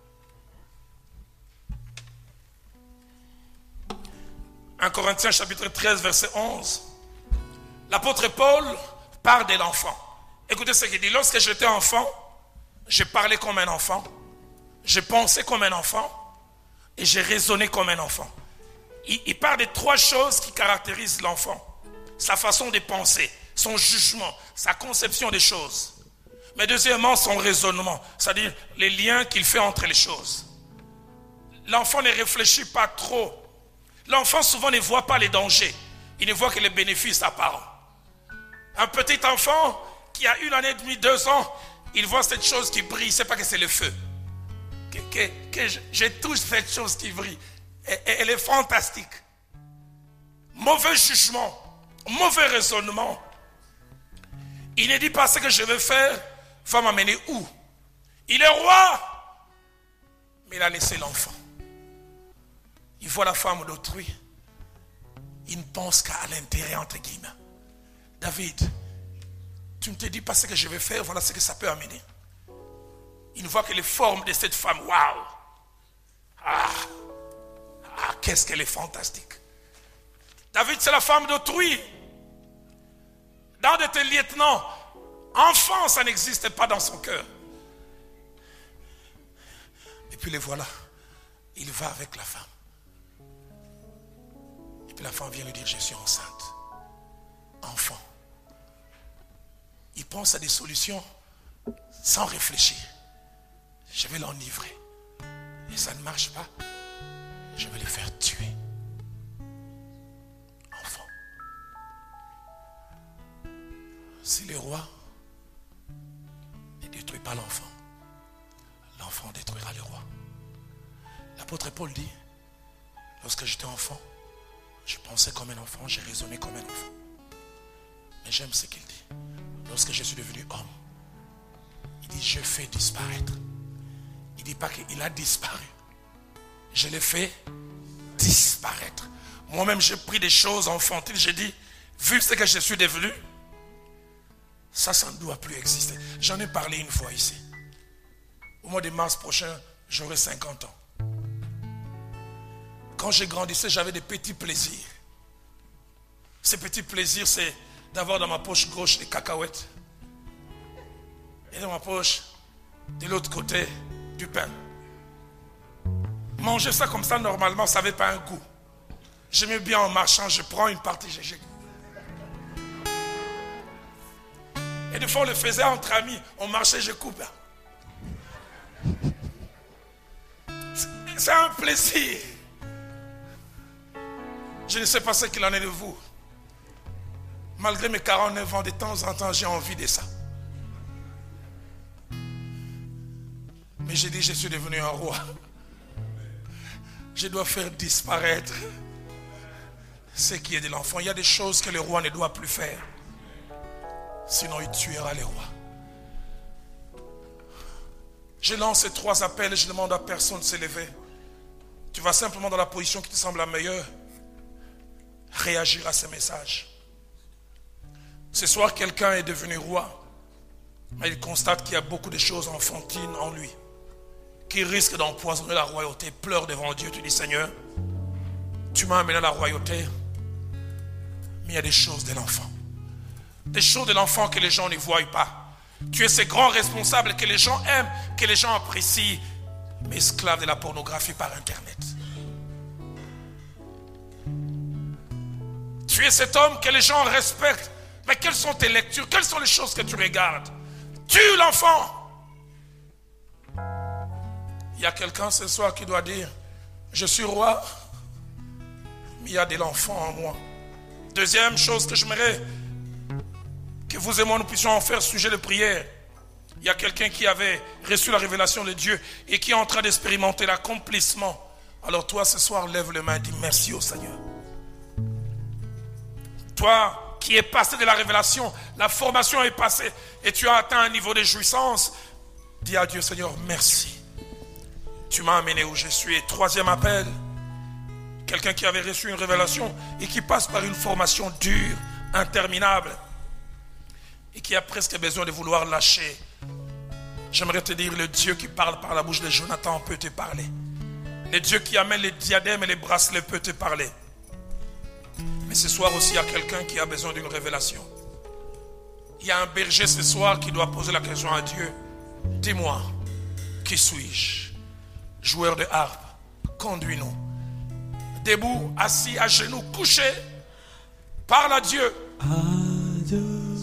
un Corinthiens chapitre treize, verset onze. L'apôtre Paul parle de l'enfant. Écoutez ce qu'il dit. Lorsque j'étais enfant, je parlais comme un enfant. Je pensais comme un enfant. Et j'ai raisonné comme un enfant. Il, il parle de trois choses qui caractérisent l'enfant. Sa façon de penser, son jugement, sa conception des choses. Mais deuxièmement, son raisonnement, c'est-à-dire les liens qu'il fait entre les choses. L'enfant ne réfléchit pas trop. L'enfant souvent ne voit pas les dangers. Il ne voit que les bénéfices apparents. Un petit enfant qui a une année et demie, deux ans, il voit cette chose qui brille, il ne sait pas que c'est le feu. Que, que, que je, je touche cette chose qui brille. Et, et, elle est fantastique. Mauvais jugement, mauvais raisonnement. Il ne dit pas ce que je vais faire, va m'amener où? Il est roi, mais il a laissé l'enfant. Il voit la femme d'autrui. Il ne pense qu'à l'intérêt, entre guillemets. David, tu ne te dis pas ce que je vais faire, voilà ce que ça peut amener. Il ne voit que les formes de cette femme. Waouh! Ah, ah qu'est-ce qu'elle est fantastique. David, c'est la femme d'autrui. Dans de tes lieutenants, enfant, ça n'existe pas dans son cœur. Et puis les voilà. Il va avec la femme. Et puis la femme vient lui dire, je suis enceinte. Enfant. Il pense à des solutions sans réfléchir. Je vais l'enivrer. Et ça ne marche pas. Je vais le faire tuer. Enfant. Si le roi ne détruit pas l'enfant, l'enfant détruira le roi. L'apôtre Paul dit, lorsque j'étais enfant, je pensais comme un enfant, j'ai raisonné comme un enfant. Mais j'aime ce qu'il dit. Lorsque je suis devenu homme, il dit, je fais disparaître. Il ne dit pas qu'il a disparu. Je l'ai fait disparaître. Moi-même, j'ai pris des choses enfantines. J'ai dit, vu ce que je suis devenu, ça, ça ne doit plus exister. J'en ai parlé une fois ici. Au mois de mars prochain, j'aurai cinquante ans. Quand j'ai grandissé, j'avais des petits plaisirs. Ces petits plaisirs, c'est d'avoir dans ma poche gauche des cacahuètes. Et dans ma poche, de l'autre côté, du pain. Manger ça comme ça, normalement, ça n'avait pas un goût. J'aimais bien en marchant, je prends une partie, je jette. Et des fois, on le faisait entre amis. On marchait, je coupe. C'est un plaisir. Je ne sais pas ce qu'il en est de vous. Malgré mes quarante-neuf ans, de temps en temps, j'ai envie de ça. Mais j'ai dit, je suis devenu un roi. Je dois faire disparaître ce qui est de l'enfant. Il y a des choses que le roi ne doit plus faire. Sinon, il tuera les rois. Je lance ces trois appels et je demande à personne de se lever. Tu vas simplement dans la position qui te semble la meilleure. Réagir à ces messages. Ce soir, quelqu'un est devenu roi. Mais il constate qu'il y a beaucoup de choses enfantines en lui qui risquent d'empoisonner la royauté. Pleure devant Dieu. Tu dis, Seigneur, tu m'as amené à la royauté. Mais il y a des choses de l'enfant. Des choses de l'enfant que les gens ne voient pas. Tu es ce grand responsable que les gens aiment, que les gens apprécient, mais esclave de la pornographie par Internet. Tu es cet homme que les gens respectent, mais quelles sont tes lectures? Quelles sont les choses que tu regardes? Tue l'enfant. Il y a quelqu'un ce soir qui doit dire, je suis roi, mais il y a de l'enfant en moi. Deuxième chose que j'aimerais que vous et moi nous puissions en faire sujet de prière. Il y a quelqu'un qui avait reçu la révélation de Dieu et qui est en train d'expérimenter l'accomplissement. Alors toi ce soir lève les mains et dis merci au Seigneur. Toi qui es passé de la révélation, la formation est passée et tu as atteint un niveau de jouissance, dis à Dieu, Seigneur, merci. Tu m'as amené où je suis. Et troisième appel, quelqu'un qui avait reçu une révélation et qui passe par une formation dure, interminable. et qui a presque besoin de vouloir lâcher, j'aimerais te dire, le Dieu qui parle par la bouche de Jonathan peut te parler. Le Dieu qui amène les diadèmes et les bracelets peut te parler. Mais ce soir aussi, il y a quelqu'un qui a besoin d'une révélation. Il y a un berger ce soir qui doit poser la question à Dieu. Dis-moi, qui suis-je? Joueur de harpe, conduis-nous. Debout, assis, à genoux, couché, parle à Dieu. Adieu.